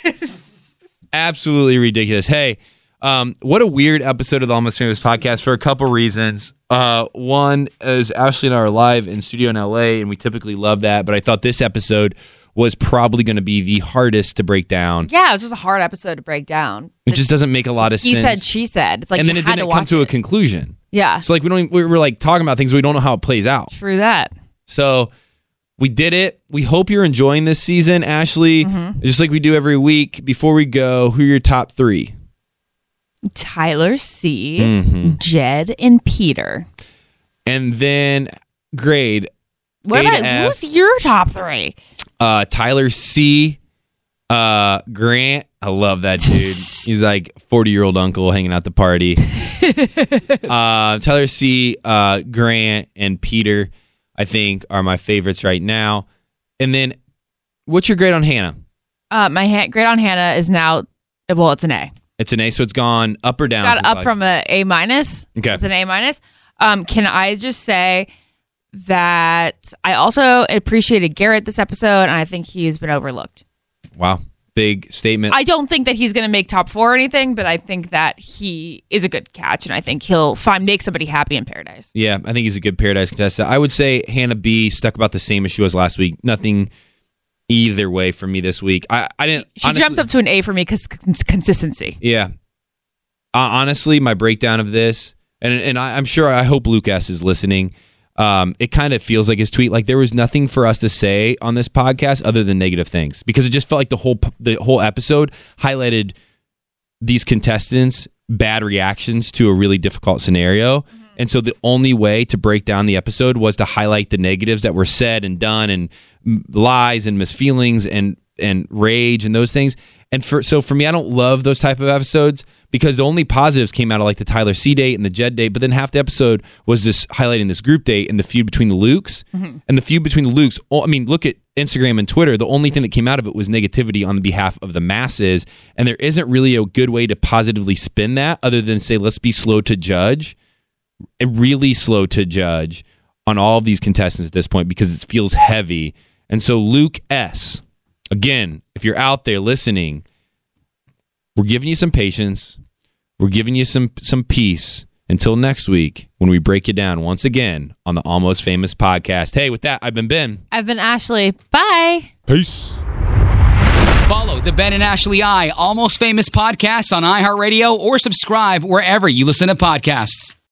Absolutely ridiculous. Hey, what a weird episode of the Almost Famous podcast for a couple reasons. One is Ashley and I are live in studio in LA, and we typically love that, but I thought this episode was probably going to be the hardest to break down. Yeah, it was just a hard episode to break down. It just doesn't make a lot of sense. He said, she said. It's like, and then it didn't come to a conclusion. Yeah. So like we're like talking about things, but we don't know how it plays out. True that. So we did it. We hope you're enjoying this season, Ashley. Just like we do every week. Before we go, who are your top 3? Tyler C, Jed, and Peter. And then grade. Who's your top 3? Tyler C, Grant. I love that dude. He's like 40-year-old uncle hanging out the party. Tyler C, Grant, and Peter, I think, are my favorites right now. And then, what's your grade on Hannah? My grade on Hannah is now, well, it's an A. It's an A, so it's gone up or down? Got up from an A minus. Okay. It's an A minus. Can I just say that I also appreciated Garrett this episode, and I think he's been overlooked. Wow. Big statement. I don't think that he's going to make top 4 or anything, but I think that he is a good catch, and I think he'll make somebody happy in Paradise. Yeah, I think he's a good Paradise contestant. I would say Hannah B stuck about the same as she was last week. Nothing either way for me this week. I didn't. She jumped up to an A for me because consistency. Yeah. Honestly, my breakdown of this, and I'm sure, I hope Lucas is listening. it kind of feels like his tweet. Like there was nothing for us to say on this podcast other than negative things, because it just felt like the whole episode highlighted these contestants' bad reactions to a really difficult scenario. And so the only way to break down the episode was to highlight the negatives that were said and done, and lies and misfeelings and rage and those things. And for me, I don't love those type of episodes, because the only positives came out of like the Tyler C date and the Jed date, but then half the episode was just highlighting this group date and the feud between the Lukes. And the feud between the Lukes, I mean, look at Instagram and Twitter. The only thing that came out of it was negativity on the behalf of the masses, and there isn't really a good way to positively spin that other than say, let's be slow to judge, really slow to judge on all of these contestants at this point, because it feels heavy. And so Luke S., again, if you're out there listening, we're giving you some patience. We're giving you some peace until next week when we break you down once again on the Almost Famous podcast. Hey, with that, I've been Ben. I've been Ashley. Bye. Peace. Follow the Ben and Ashley I Almost Famous podcast on iHeartRadio, or subscribe wherever you listen to podcasts.